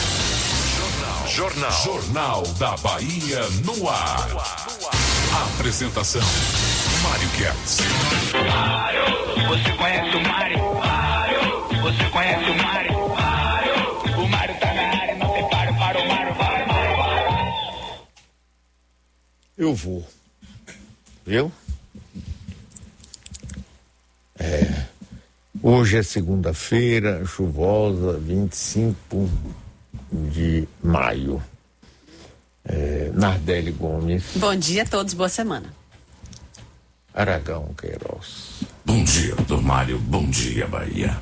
Speaker 6: M.
Speaker 14: Jornal. Jornal da Bahia no ar. Apresentação: Mário Kertz.
Speaker 3: Você conhece o Mário? Você conhece o Mário? O Mário tá na área, não tem paro para o Mário. Vai, Mário, vai.
Speaker 28: Eu vou. Viu? É. Hoje é segunda-feira, chuvosa, vinte e cinco de maio. É, Nardelli Gomes.
Speaker 29: Bom dia a todos, boa semana.
Speaker 28: Aragão Queiroz.
Speaker 25: Bom dia, doutor Mário. Bom dia, Bahia.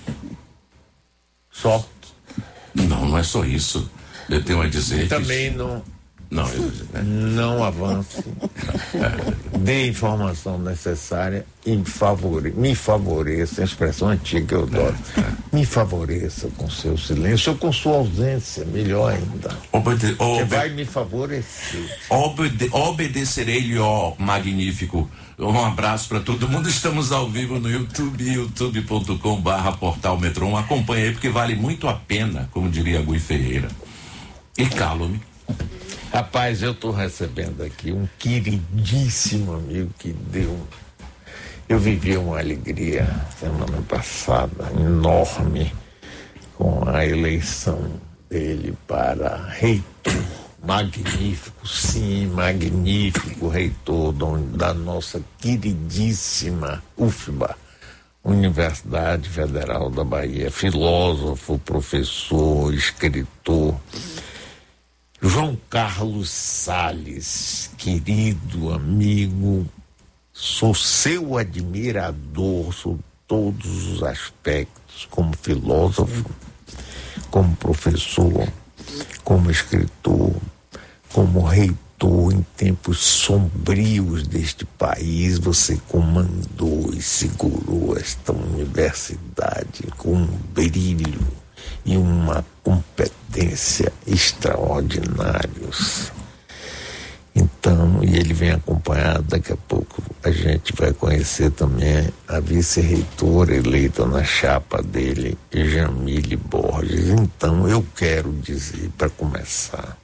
Speaker 28: Só?
Speaker 25: Não, não é só isso. Eu tenho a dizer
Speaker 28: Também
Speaker 25: que...
Speaker 28: não...
Speaker 25: Não, eu...
Speaker 28: não avance. Dê a informação necessária e me, favore... me favoreça, a expressão antiga que eu adoro. Me favoreça com seu silêncio ou com sua ausência, melhor ainda.
Speaker 25: Obede...
Speaker 28: Obede... vai me favorecer.
Speaker 25: Obede... Obedecerei-lhe, ó magnífico. Um abraço para todo mundo. Estamos ao vivo no YouTube, youtube ponto com barra portal Metron. Acompanhe aí porque vale muito a pena, como diria Gui Ferreira. E calo-me.
Speaker 28: Rapaz, eu estou recebendo aqui um queridíssimo amigo que deu. Eu vivi uma alegria semana passada enorme com a eleição dele para reitor. Magnífico, sim, magnífico reitor da nossa queridíssima U F B A, Universidade Federal da Bahia, filósofo, professor, escritor. João Carlos Salles, querido amigo, sou seu admirador sob todos os aspectos, como filósofo, como professor, como escritor, como reitor em tempos sombrios deste país. Você comandou e segurou esta universidade com um brilho e uma competência extraordinários. Então, e ele vem acompanhado, daqui a pouco a gente vai conhecer também a vice-reitora eleita na chapa dele, Jamile Borges. Então, eu quero dizer, para começar,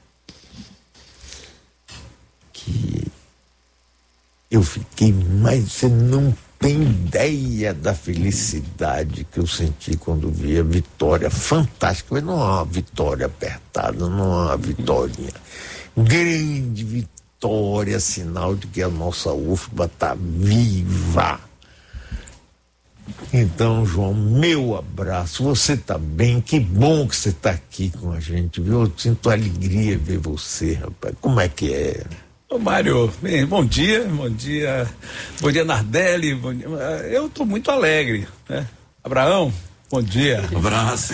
Speaker 28: que eu fiquei mais... Você não tem ideia da felicidade que eu senti quando vi a vitória fantástica. Mas não é uma vitória apertada, não é uma vitória... Grande vitória, sinal de que a nossa U F B A está viva. Então, João, meu abraço. Você está bem? Que bom que você está aqui com a gente, viu? Eu sinto alegria ver você, rapaz. Como é que é?
Speaker 7: Ô Mário, bem, bom dia, bom dia, bom dia Nardelli, bom dia. Eu estou muito alegre, né? Abraão, bom dia.
Speaker 25: Um abraço.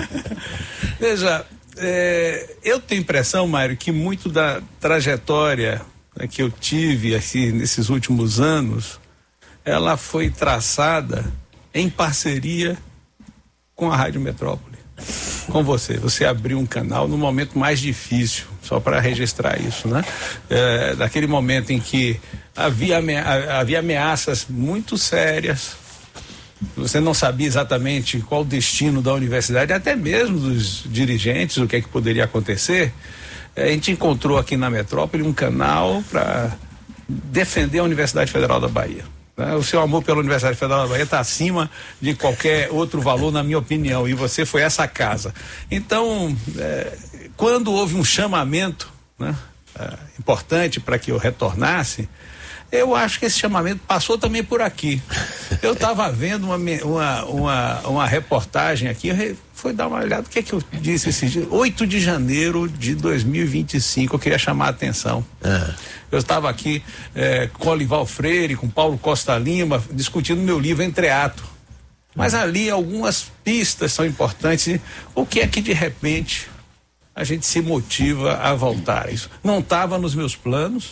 Speaker 7: Veja, é, eu tenho impressão, Mário, que muito da trajetória, né, que eu tive aqui nesses últimos anos, ela foi traçada em parceria com a Rádio Metrópole, com você. Você abriu um canal no momento mais difícil, só para registrar isso, né? É, daquele momento em que havia, amea- havia ameaças muito sérias, você não sabia exatamente qual o destino da universidade, até mesmo dos dirigentes, o que é que poderia acontecer. É, a gente encontrou aqui na Metrópole um canal para defender a Universidade Federal da Bahia. O seu amor pela Universidade Federal da Bahia está acima de qualquer outro valor, na minha opinião, e você foi essa casa. Então, é, quando houve um chamamento, né, é, importante para que eu retornasse, eu acho que esse chamamento passou também por aqui. Eu estava vendo uma, uma, uma, uma reportagem aqui, eu fui dar uma olhada, o que é que eu disse esse dia? oito de janeiro de dois mil e vinte e cinco, eu queria chamar a atenção. Ah. Eu estava aqui eh, com Olival Freire, com Paulo Costa Lima, discutindo meu livro Entreato. Mas ali algumas pistas são importantes. O que é que de repente a gente se motiva a voltar? Isso não estava nos meus planos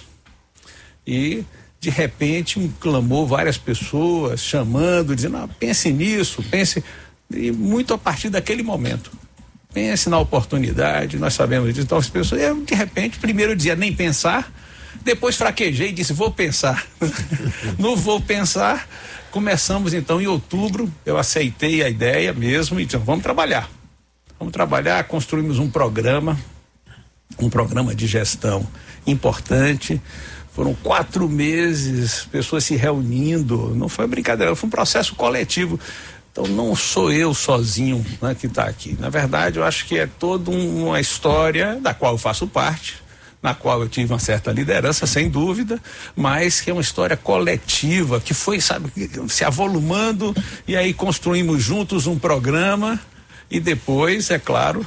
Speaker 7: e de repente um clamor, várias pessoas chamando, dizendo, ah, pense nisso, pense, e muito a partir daquele momento. Pense na oportunidade, nós sabemos disso. Então as pessoas, eu de repente, primeiro eu dizia nem pensar, depois fraquejei e disse, vou pensar. Não vou pensar. Começamos então em outubro, eu aceitei a ideia mesmo e disse, vamos trabalhar. Vamos trabalhar, construímos um programa, um programa de gestão importante. Foram quatro meses, pessoas se reunindo, não foi brincadeira, foi um processo coletivo. Então não sou eu sozinho, né, que está aqui. Na verdade, eu acho que é toda um, uma história da qual eu faço parte, na qual eu tive uma certa liderança, sem dúvida, mas que é uma história coletiva, que foi, sabe, se avolumando, e aí construímos juntos um programa, e depois, é claro,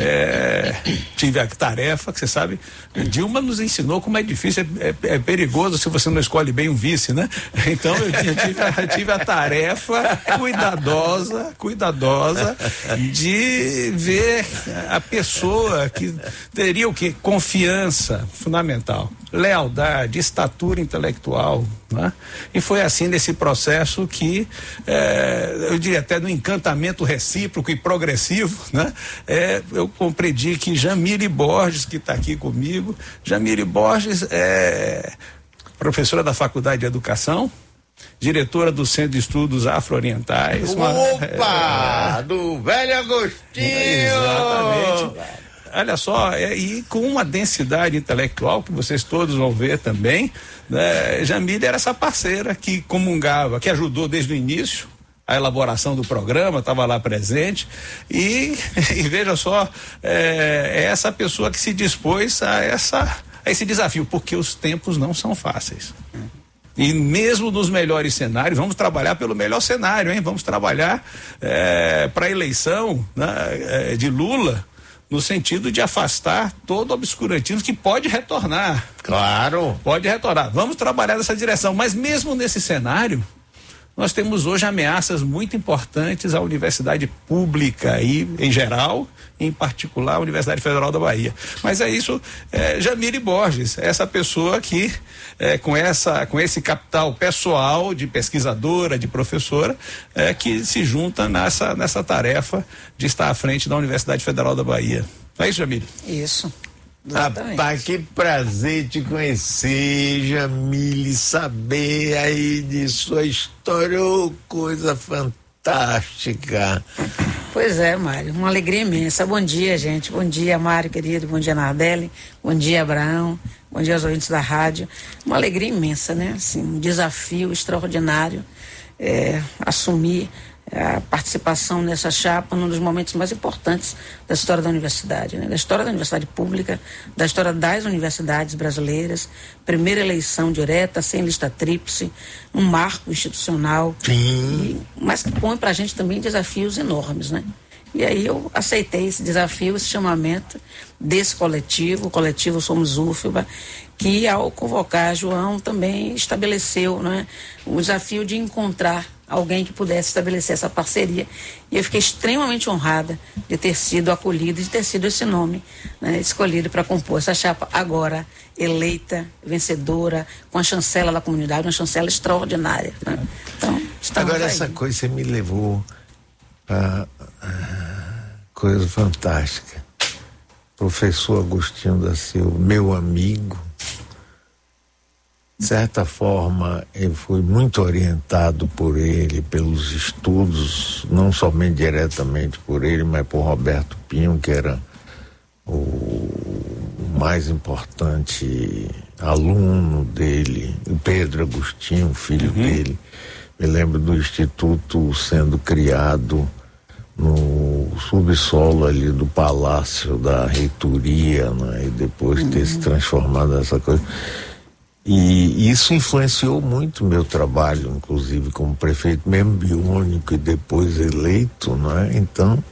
Speaker 7: é, tive a tarefa, que você sabe, Dilma nos ensinou como é difícil, é, é, é perigoso se você não escolhe bem um vice, né? Então eu tive, a, tive a tarefa cuidadosa, cuidadosa de ver a pessoa que teria o quê? Confiança, fundamental, lealdade, estatura intelectual, né? E foi assim nesse processo que é, eu diria até no encantamento recíproco e progressivo, né? É, eu compreendi que Jamile Borges, que está aqui comigo, Jamile Borges é professora da Faculdade de Educação, diretora do Centro de Estudos Afro-Orientais.
Speaker 28: Opa! É, do velho Agostinho!
Speaker 7: Exatamente. Olha só, é, e com uma densidade intelectual que vocês todos vão ver também, né? Jamile era essa parceira que comungava, que ajudou desde o início a elaboração do programa, estava lá presente e, e veja só, é, é essa pessoa que se dispôs a, essa, a esse desafio, porque os tempos não são fáceis. E mesmo nos melhores cenários, vamos trabalhar pelo melhor cenário, hein? Vamos trabalhar é, para a eleição, né, de Lula, no sentido de afastar todo obscurantismo que pode retornar.
Speaker 28: Claro.
Speaker 7: Pode retornar. Vamos trabalhar nessa direção, mas mesmo nesse cenário, nós temos hoje ameaças muito importantes à universidade pública aí, em geral, em particular a Universidade Federal da Bahia. Mas é isso, é, Jamile Borges, essa pessoa que, é, com, essa, com esse capital pessoal de pesquisadora, de professora, é, que se junta nessa, nessa tarefa de estar à frente da Universidade Federal da Bahia. Não é isso, Jamile?
Speaker 27: Isso.
Speaker 28: Rapaz, que prazer te conhecer, Jamile, saber aí de sua história, oh, coisa fantástica.
Speaker 4: Pois é, Mário, uma alegria imensa. Bom dia, gente, bom dia, Mário, querido, bom dia, Nardelli, bom dia, Abraão, bom dia aos ouvintes da rádio. Uma alegria imensa, né? Assim, um desafio extraordinário, é, assumir a participação nessa chapa num dos momentos mais importantes da história da universidade, né? Da história da universidade pública, da história das universidades brasileiras, primeira eleição direta, sem lista tríplice, um marco institucional.
Speaker 28: Sim.
Speaker 4: E, mas que põe pra gente também desafios enormes, né? E aí eu aceitei esse desafio, esse chamamento desse coletivo, o coletivo Somos U F B A, que ao convocar João também estabeleceu, né, o desafio de encontrar alguém que pudesse estabelecer essa parceria. E eu fiquei extremamente honrada de ter sido acolhida, de ter sido esse nome, né, escolhido para compor essa chapa, agora eleita, vencedora, com a chancela da comunidade, uma chancela extraordinária. Né? Então, estamos
Speaker 28: Agora
Speaker 4: aí.
Speaker 28: essa coisa você me levou a, a coisa fantástica. Professor Agostinho da Silva, meu amigo, de certa forma eu fui muito orientado por ele, pelos estudos, não somente diretamente por ele, mas por Roberto Pinho, que era o mais importante aluno dele, o Pedro Agostinho, filho uhum. dele. Me lembro do instituto sendo criado no subsolo ali do palácio da reitoria, né? E depois ter uhum. se transformado nessa coisa. E isso influenciou muito o meu trabalho, inclusive como prefeito, mesmo biônico e depois eleito, né? Então,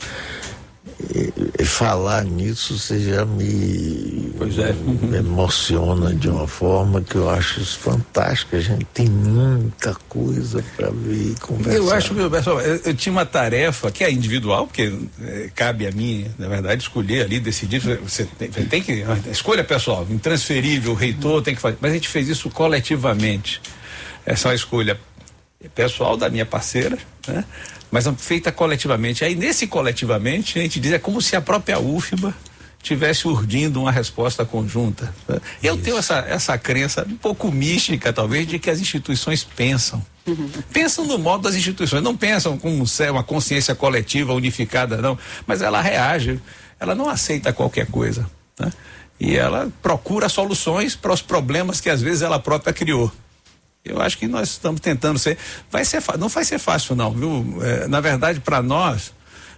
Speaker 28: e, e falar nisso, você já me,
Speaker 7: pois é.
Speaker 28: me emociona de uma forma que eu acho isso fantástico. A gente tem muita coisa para ver e conversar.
Speaker 7: Eu acho, meu pessoal, eu, eu tinha uma tarefa que é individual, porque é, cabe a mim, na verdade, escolher ali, decidir. Você tem, você tem que. Escolha pessoal, intransferível, o reitor tem que fazer. Mas a gente fez isso coletivamente. Essa é uma escolha pessoal da minha parceira, né? Mas feita coletivamente. Aí nesse coletivamente a gente diz, é como se a própria U F B A tivesse urdindo uma resposta conjunta. Eu Isso. tenho essa, essa crença um pouco mística, talvez, de que as instituições pensam. Uhum. Pensam no modo das instituições, não pensam com uma consciência coletiva unificada, não, mas ela reage, ela não aceita qualquer coisa, né? E ela procura soluções para os problemas que às vezes ela própria criou. Eu acho que nós estamos tentando ser, vai ser, não vai ser fácil não, viu? É, na verdade, para nós,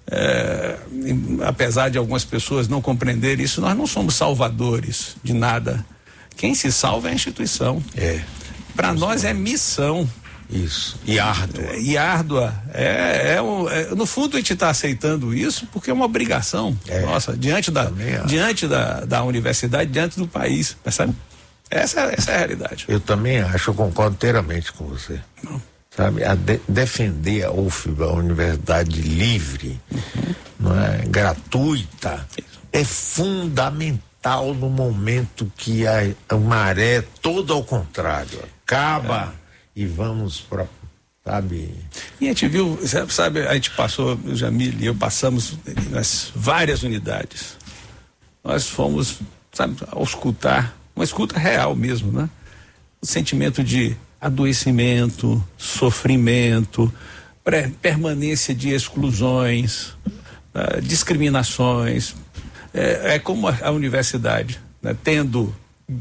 Speaker 7: é, apesar de algumas pessoas não compreenderem isso, nós não somos salvadores de nada. Quem se salva é a instituição.
Speaker 28: É.
Speaker 7: Para nós é missão.
Speaker 28: Isso. E árdua.
Speaker 7: É, e árdua. É, é, um, é, no fundo, a gente está aceitando isso porque é uma obrigação é. nossa, diante da, diante da, da universidade, diante do país, sabe? Essa, essa é a realidade.
Speaker 28: Eu também acho, eu concordo inteiramente com você. Não. Sabe, a de, defender a U F B A, a universidade livre, uhum. não é, gratuita, Isso. é fundamental no momento que a, a maré toda ao contrário, acaba é. e vamos para, sabe...
Speaker 7: E a gente viu, sabe, a gente passou, o Jamil e eu passamos nas várias unidades. Nós fomos, sabe, ao escutar, uma escuta real mesmo, né? O sentimento de adoecimento, sofrimento, pré, permanência de exclusões, uh, discriminações. É, é como a, a universidade, né? tendo,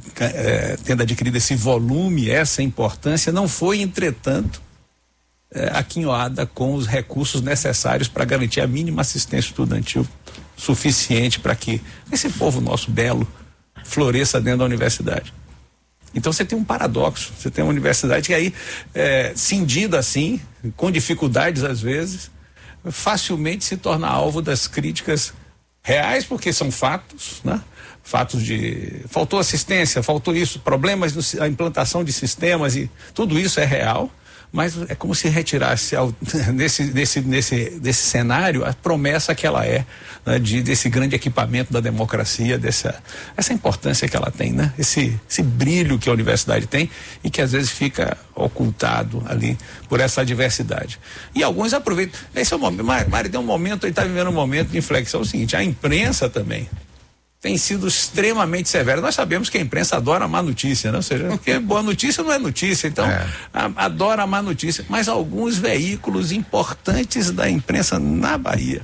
Speaker 7: é, tendo adquirido esse volume, essa importância, não foi, entretanto, é, aquinhoada com os recursos necessários para garantir a mínima assistência estudantil suficiente para que esse povo nosso belo floresça dentro da universidade. Então você tem um paradoxo, você tem uma universidade que aí, é, cindida assim, com dificuldades às vezes, facilmente se torna alvo das críticas reais, porque são fatos, né? Fatos de, faltou assistência, faltou isso, problemas na implantação de sistemas e tudo isso é real, mas é como se retirasse ao, nesse, nesse, nesse, desse cenário a promessa que ela é, né, de, desse grande equipamento da democracia, dessa, essa importância que ela tem, né? Esse, esse brilho que a universidade tem e que às vezes fica ocultado ali por essa diversidade. E alguns aproveitam. Esse é o momento, Mari, tem um momento, ele está vivendo um momento de inflexão, é o seguinte, a imprensa também tem sido extremamente severa. Nós sabemos que a imprensa adora a má notícia, né? Ou seja, porque boa notícia não é notícia, então é. a, adora a má notícia. Mas alguns veículos importantes da imprensa na Bahia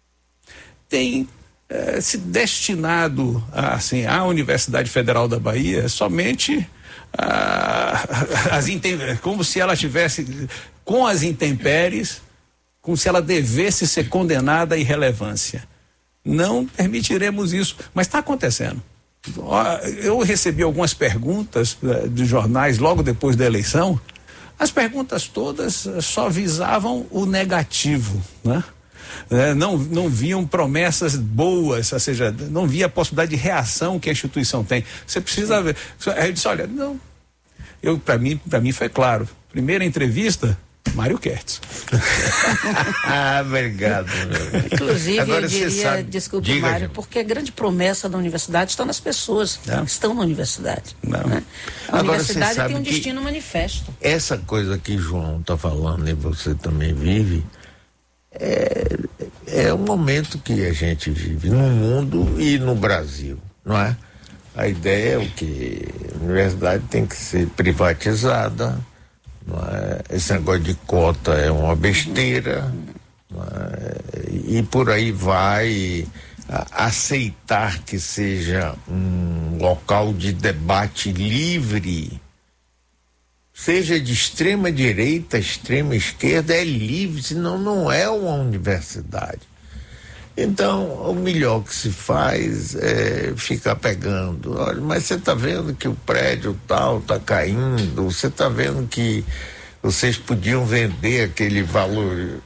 Speaker 7: têm eh, se destinado a, assim, à Universidade Federal da Bahia somente a, as como se ela tivesse com as intempéries, como se ela devesse ser condenada à irrelevância. Não permitiremos isso, mas está acontecendo. Eu recebi algumas perguntas de jornais logo depois da eleição. As perguntas todas só visavam o negativo, né? né? não, não viam promessas boas, ou seja, não via a possibilidade de reação que a instituição tem. Você precisa ver. Aí eu disse, olha, não, eu, para mim, para mim foi claro. Primeira entrevista, Mário Kertz.
Speaker 28: Ah, obrigado.
Speaker 4: Inclusive,
Speaker 28: Agora,
Speaker 4: eu diria,
Speaker 28: sabe,
Speaker 4: desculpe,
Speaker 28: diga,
Speaker 4: Mário,
Speaker 28: gente.
Speaker 4: porque a grande promessa da universidade está nas pessoas
Speaker 28: Não.
Speaker 4: que estão na universidade.
Speaker 28: Não.
Speaker 4: Né? A
Speaker 28: Agora,
Speaker 4: universidade
Speaker 28: você sabe
Speaker 4: tem um
Speaker 28: que
Speaker 4: destino manifesto.
Speaker 28: Essa coisa que João está falando e você também vive, é, é o momento que a gente vive no mundo e no Brasil, não é? A ideia é o que a universidade tem que ser privatizada, não é? Esse negócio de cota é uma besteira, não é? E por aí vai. A, aceitar que seja um local de debate livre, seja de extrema direita, extrema esquerda, é livre, senão não é uma universidade. Então, o melhor que se faz é ficar pegando. Olha, mas você está vendo que o prédio tal está caindo, você está vendo que vocês podiam vender aquele valor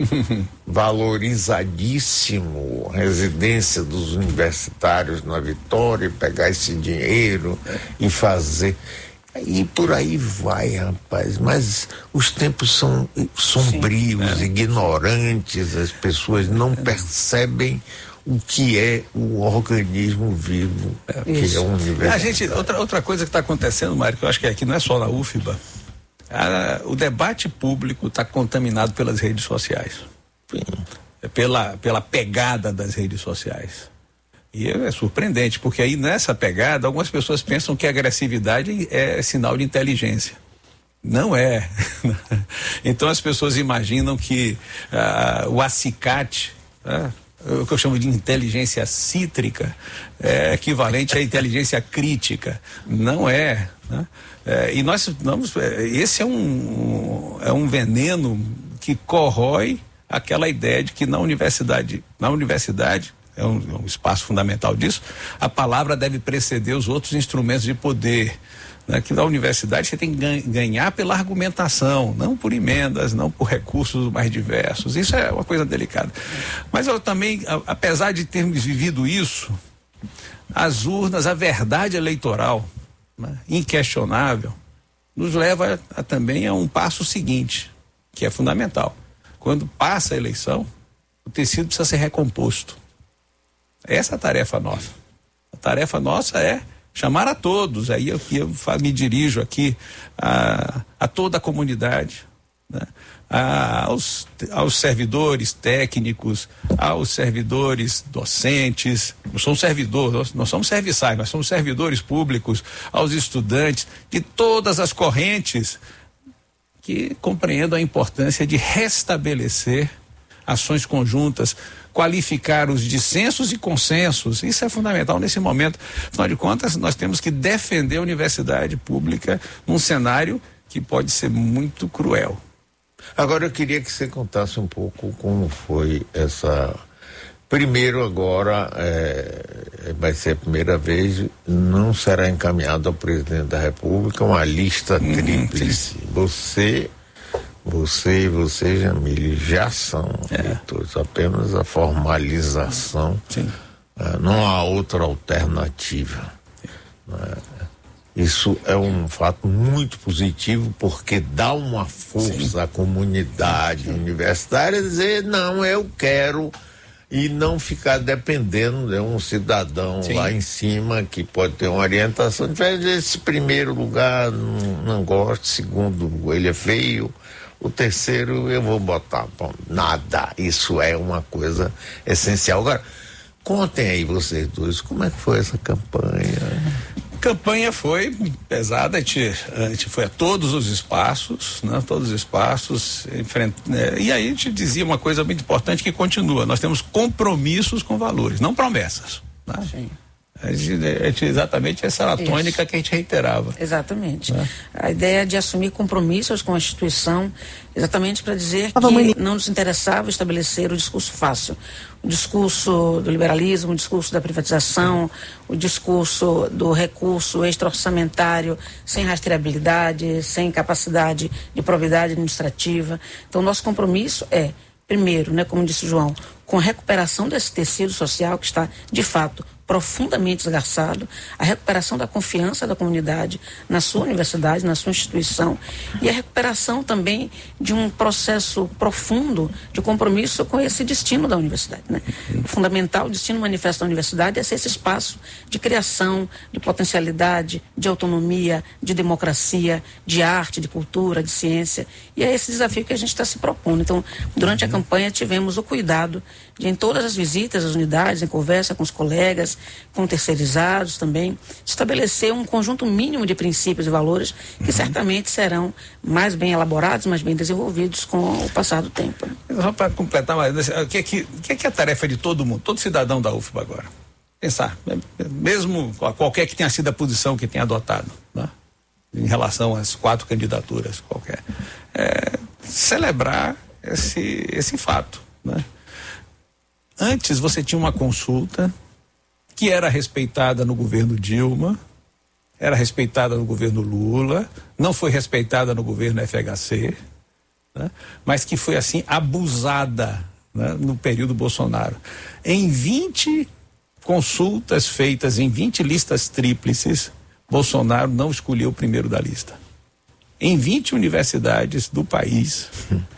Speaker 28: valorizadíssimo residência dos universitários na Vitória e pegar esse dinheiro e fazer. E por aí vai, rapaz. Mas os tempos são sombrios, Sim, é. ignorantes, as pessoas não percebem o que é o organismo vivo, é, que
Speaker 7: Isso.
Speaker 28: é o universidade.
Speaker 7: A gente, outra, outra coisa que está acontecendo, Mário, que eu acho que aqui não é só na U F B A, a, o debate público está contaminado pelas redes sociais.
Speaker 28: Sim.
Speaker 7: Pela, pela pegada das redes sociais. E é surpreendente, porque aí nessa pegada, algumas pessoas pensam que a agressividade é sinal de inteligência. Não é. Então as pessoas imaginam que ah, o acicate, ah, o que eu chamo de inteligência cítrica, é equivalente à inteligência crítica. Não é. Né? É, e nós vamos. Esse é um, é um veneno que corrói aquela ideia de que na universidade, na universidade, é um, um espaço fundamental disso, a palavra deve preceder os outros instrumentos de poder. Né? Que na universidade você tem que ganhar pela argumentação, não por emendas, não por recursos mais diversos. Isso é uma coisa delicada. Mas eu também, a, apesar de termos vivido isso, as urnas, a verdade eleitoral, né, inquestionável, nos leva a, a, também a um passo seguinte, que é fundamental. Quando passa a eleição, o tecido precisa ser recomposto. Essa é a tarefa nossa. A tarefa nossa é chamar a todos, aí eu, eu me dirijo aqui a, a toda a comunidade, né? a, aos, aos servidores técnicos, aos servidores docentes, nós somos servidores, nós, nós somos serviçais, nós somos servidores públicos, aos estudantes, de todas as correntes que compreendam a importância de restabelecer ações conjuntas, qualificar os dissensos e consensos. Isso é fundamental nesse momento. Afinal de contas, nós temos que defender a universidade pública num cenário que pode ser muito cruel.
Speaker 28: Agora eu queria que você contasse um pouco como foi essa... Primeiro agora, é, vai ser a primeira vez, não será encaminhado ao presidente da República uma lista hum, tríplice. Você... Você e você, Jamile, já são eleitores, é. apenas a formalização.
Speaker 7: Sim.
Speaker 28: Uh, não há outra alternativa. Uh, isso é um fato muito positivo, porque dá uma força Sim. à comunidade Sim. universitária dizer, não, eu quero, e não ficar dependendo de um cidadão Sim. lá em cima que pode ter uma orientação diferente. Esse primeiro lugar não, não gosto, segundo ele é feio, o terceiro eu vou botar. Bom, nada. Isso é uma coisa essencial. Agora, contem aí vocês dois, como é que foi essa campanha?
Speaker 7: A campanha foi pesada, a gente, a gente foi a todos os espaços, né? Todos os espaços, enfrent... né? E aí a gente dizia uma coisa muito importante que continua, nós temos compromissos com valores, não promessas. Né? Sim. A gente, a gente, exatamente essa era a tônica que a gente reiterava.
Speaker 4: Exatamente.
Speaker 7: Né?
Speaker 4: A ideia de assumir compromissos com a instituição, exatamente para dizer que não nos interessava estabelecer o discurso fácil. O discurso do liberalismo, o discurso da privatização, o discurso do recurso extra-orçamentário sem rastreabilidade, sem capacidade de probidade administrativa. Então, nosso compromisso é primeiro, né, como disse o João, com a recuperação desse tecido social que está, de fato, profundamente esgarçado, a recuperação da confiança da comunidade na sua universidade, na sua instituição, e a recuperação também de um processo profundo de compromisso com esse destino da universidade, né? O fundamental, o destino manifesto da universidade é ser esse espaço de criação, de potencialidade, de autonomia, de democracia, de arte, de cultura, de ciência, e é esse desafio que a gente está se propondo. Então, durante a campanha tivemos o cuidado de, em todas as visitas às unidades, em conversa com os colegas, com terceirizados também, estabelecer um conjunto mínimo de princípios e valores que uhum. certamente serão mais bem elaborados, mais bem desenvolvidos com o passar do tempo.
Speaker 7: Só para completar, o que, é que, o que é que é a tarefa de todo mundo, todo cidadão da U F B A agora? Pensar, mesmo qualquer que tenha sido a posição que tenha adotado, né? Em relação às quatro candidaturas, qualquer, é, celebrar esse, esse fato, né? Antes você tinha uma consulta que era respeitada no governo Dilma, era respeitada no governo Lula, não foi respeitada no governo F H C, né? Mas que foi assim abusada, né, no período Bolsonaro. Em vinte consultas feitas, em vinte listas tríplices, Bolsonaro não escolheu o primeiro da lista. Em vinte universidades do país,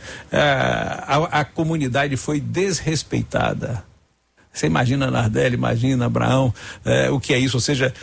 Speaker 7: a, a, a comunidade foi desrespeitada. Você imagina Nardelli, imagina Abraão, é, o que é isso? Ou seja,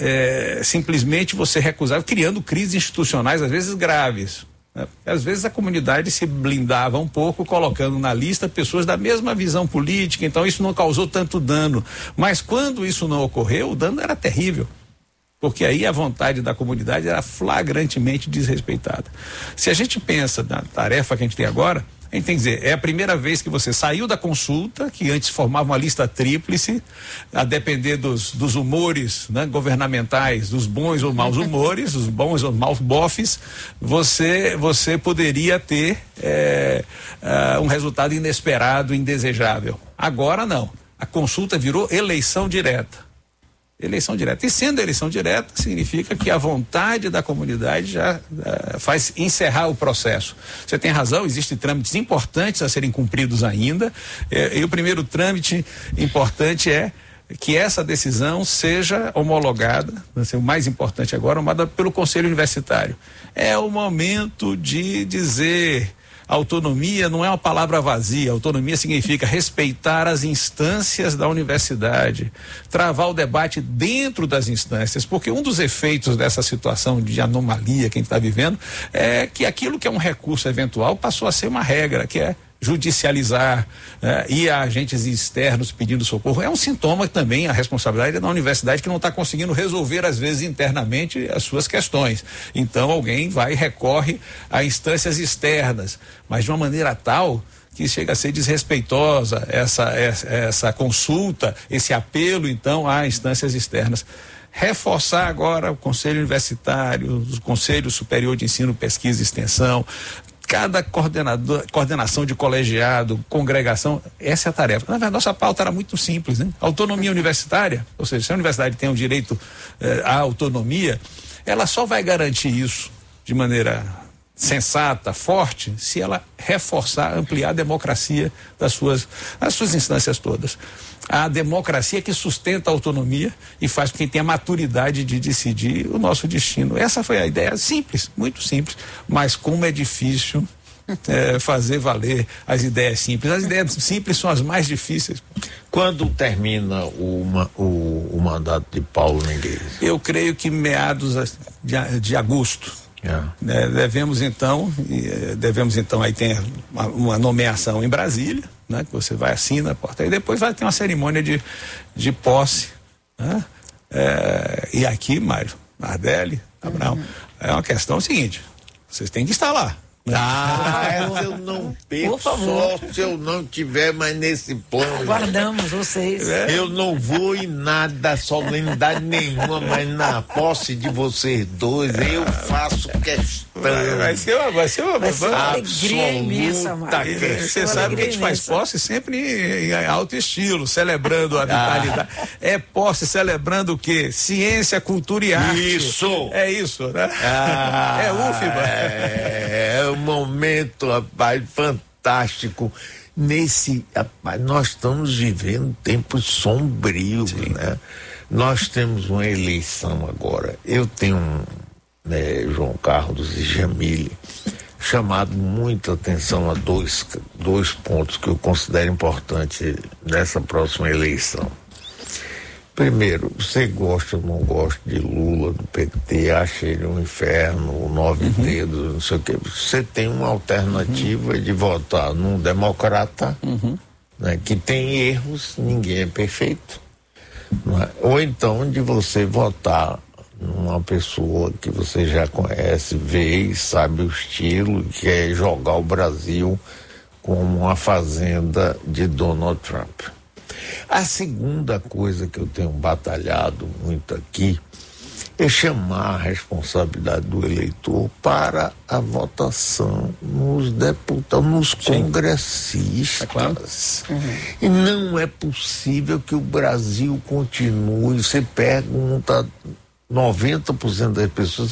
Speaker 7: é, simplesmente você recusava, criando crises institucionais, às vezes graves. Né? Às vezes a comunidade se blindava um pouco, colocando na lista pessoas da mesma visão política, então isso não causou tanto dano. Mas quando isso não ocorreu, o dano era terrível. Porque aí a vontade da comunidade era flagrantemente desrespeitada. Se a gente pensa na tarefa que a gente tem agora, a gente tem que dizer, é a primeira vez que você saiu da consulta, que antes formava uma lista tríplice, a depender dos, dos humores, né, governamentais, dos bons ou maus humores, os bons ou maus bofes, você, você poderia ter é, uh, um resultado inesperado, indesejável. Agora não. A consulta virou eleição direta. Eleição direta. E sendo eleição direta, significa que a vontade da comunidade já uh, faz encerrar o processo. Você tem razão, existem trâmites importantes a serem cumpridos ainda, eh, e o primeiro trâmite importante é que essa decisão seja homologada, o mais importante agora, homologada pelo Conselho Universitário. É o momento de dizer... Autonomia não é uma palavra vazia, autonomia significa respeitar as instâncias da universidade, travar o debate dentro das instâncias, porque um dos efeitos dessa situação de anomalia que a gente está vivendo é que aquilo que é um recurso eventual passou a ser uma regra, que é judicializar, né, e a agentes externos pedindo socorro. É um sintoma também, a responsabilidade é da universidade que não está conseguindo resolver, às vezes, internamente as suas questões. Então, alguém vai e recorre a instâncias externas, mas de uma maneira tal que chega a ser desrespeitosa essa, essa, essa consulta, esse apelo, então, a instâncias externas. Reforçar agora o Conselho Universitário, o Conselho Superior de Ensino, Pesquisa e Extensão, cada coordenador, coordenação de colegiado, congregação, essa é a tarefa. Na verdade, nossa pauta era muito simples, né? Autonomia universitária, ou seja, se a universidade tem o direito eh, à autonomia, ela só vai garantir isso de maneira sensata, forte, se ela reforçar, ampliar a democracia das suas, das suas instâncias todas. A democracia que sustenta a autonomia e faz com que tenha maturidade de decidir o nosso destino. Essa foi a ideia, simples, muito simples, mas como é difícil é, fazer valer as ideias simples. As ideias simples são as mais difíceis.
Speaker 28: Quando termina o, o, o mandato de Paulo Nogueira?
Speaker 7: Eu creio que meados de, de agosto. É. Devemos então, devemos então, aí tem uma, uma nomeação em Brasília, né? Que você vai, assina a porta, e depois vai ter uma cerimônia de, de posse, né? É, e aqui, Mário, Nardelli, Abraão, uhum. É uma questão seguinte, vocês têm que estar lá.
Speaker 28: Ah, eu não perco só se eu não tiver mais nesse plano.
Speaker 4: Aguardamos vocês.
Speaker 28: É. Eu não vou em nada, solenidade nenhuma, mas na posse de vocês dois, eu faço questão.
Speaker 7: Vai, vai ser uma, vai ser uma,
Speaker 4: vai ser uma alegria imensa, Mário.
Speaker 7: Você sabe que a gente faz posse sempre em, em alto estilo, celebrando a vitalidade. Ah. É posse celebrando o quê? Ciência, cultura e arte.
Speaker 28: Isso!
Speaker 7: É isso, né?
Speaker 28: Ah,
Speaker 7: é U F B A.
Speaker 28: É, é um momento, rapaz, fantástico. nesse, nós estamos vivendo tempos sombrios, né? Nós temos uma eleição agora. Eu tenho, né, João Carlos e Jamile, chamado muita atenção a dois, dois pontos que eu considero importantes nessa próxima eleição. Primeiro, você gosta ou não gosta de Lula, do P T, acha ele um inferno, nove uhum. dedos, não sei o quê. Você tem uma alternativa uhum. de votar num democrata, uhum. né, que tem erros, ninguém é perfeito. Não é? Ou então de você votar numa pessoa que você já conhece, vê e sabe o estilo, que é jogar o Brasil como uma fazenda de Donald Trump. A segunda coisa que eu tenho batalhado muito aqui é chamar a responsabilidade do eleitor para a votação nos deputados, nos Sim. congressistas. É claro. Uhum. E não é possível que o Brasil continue. Você pergunta noventa por cento das pessoas,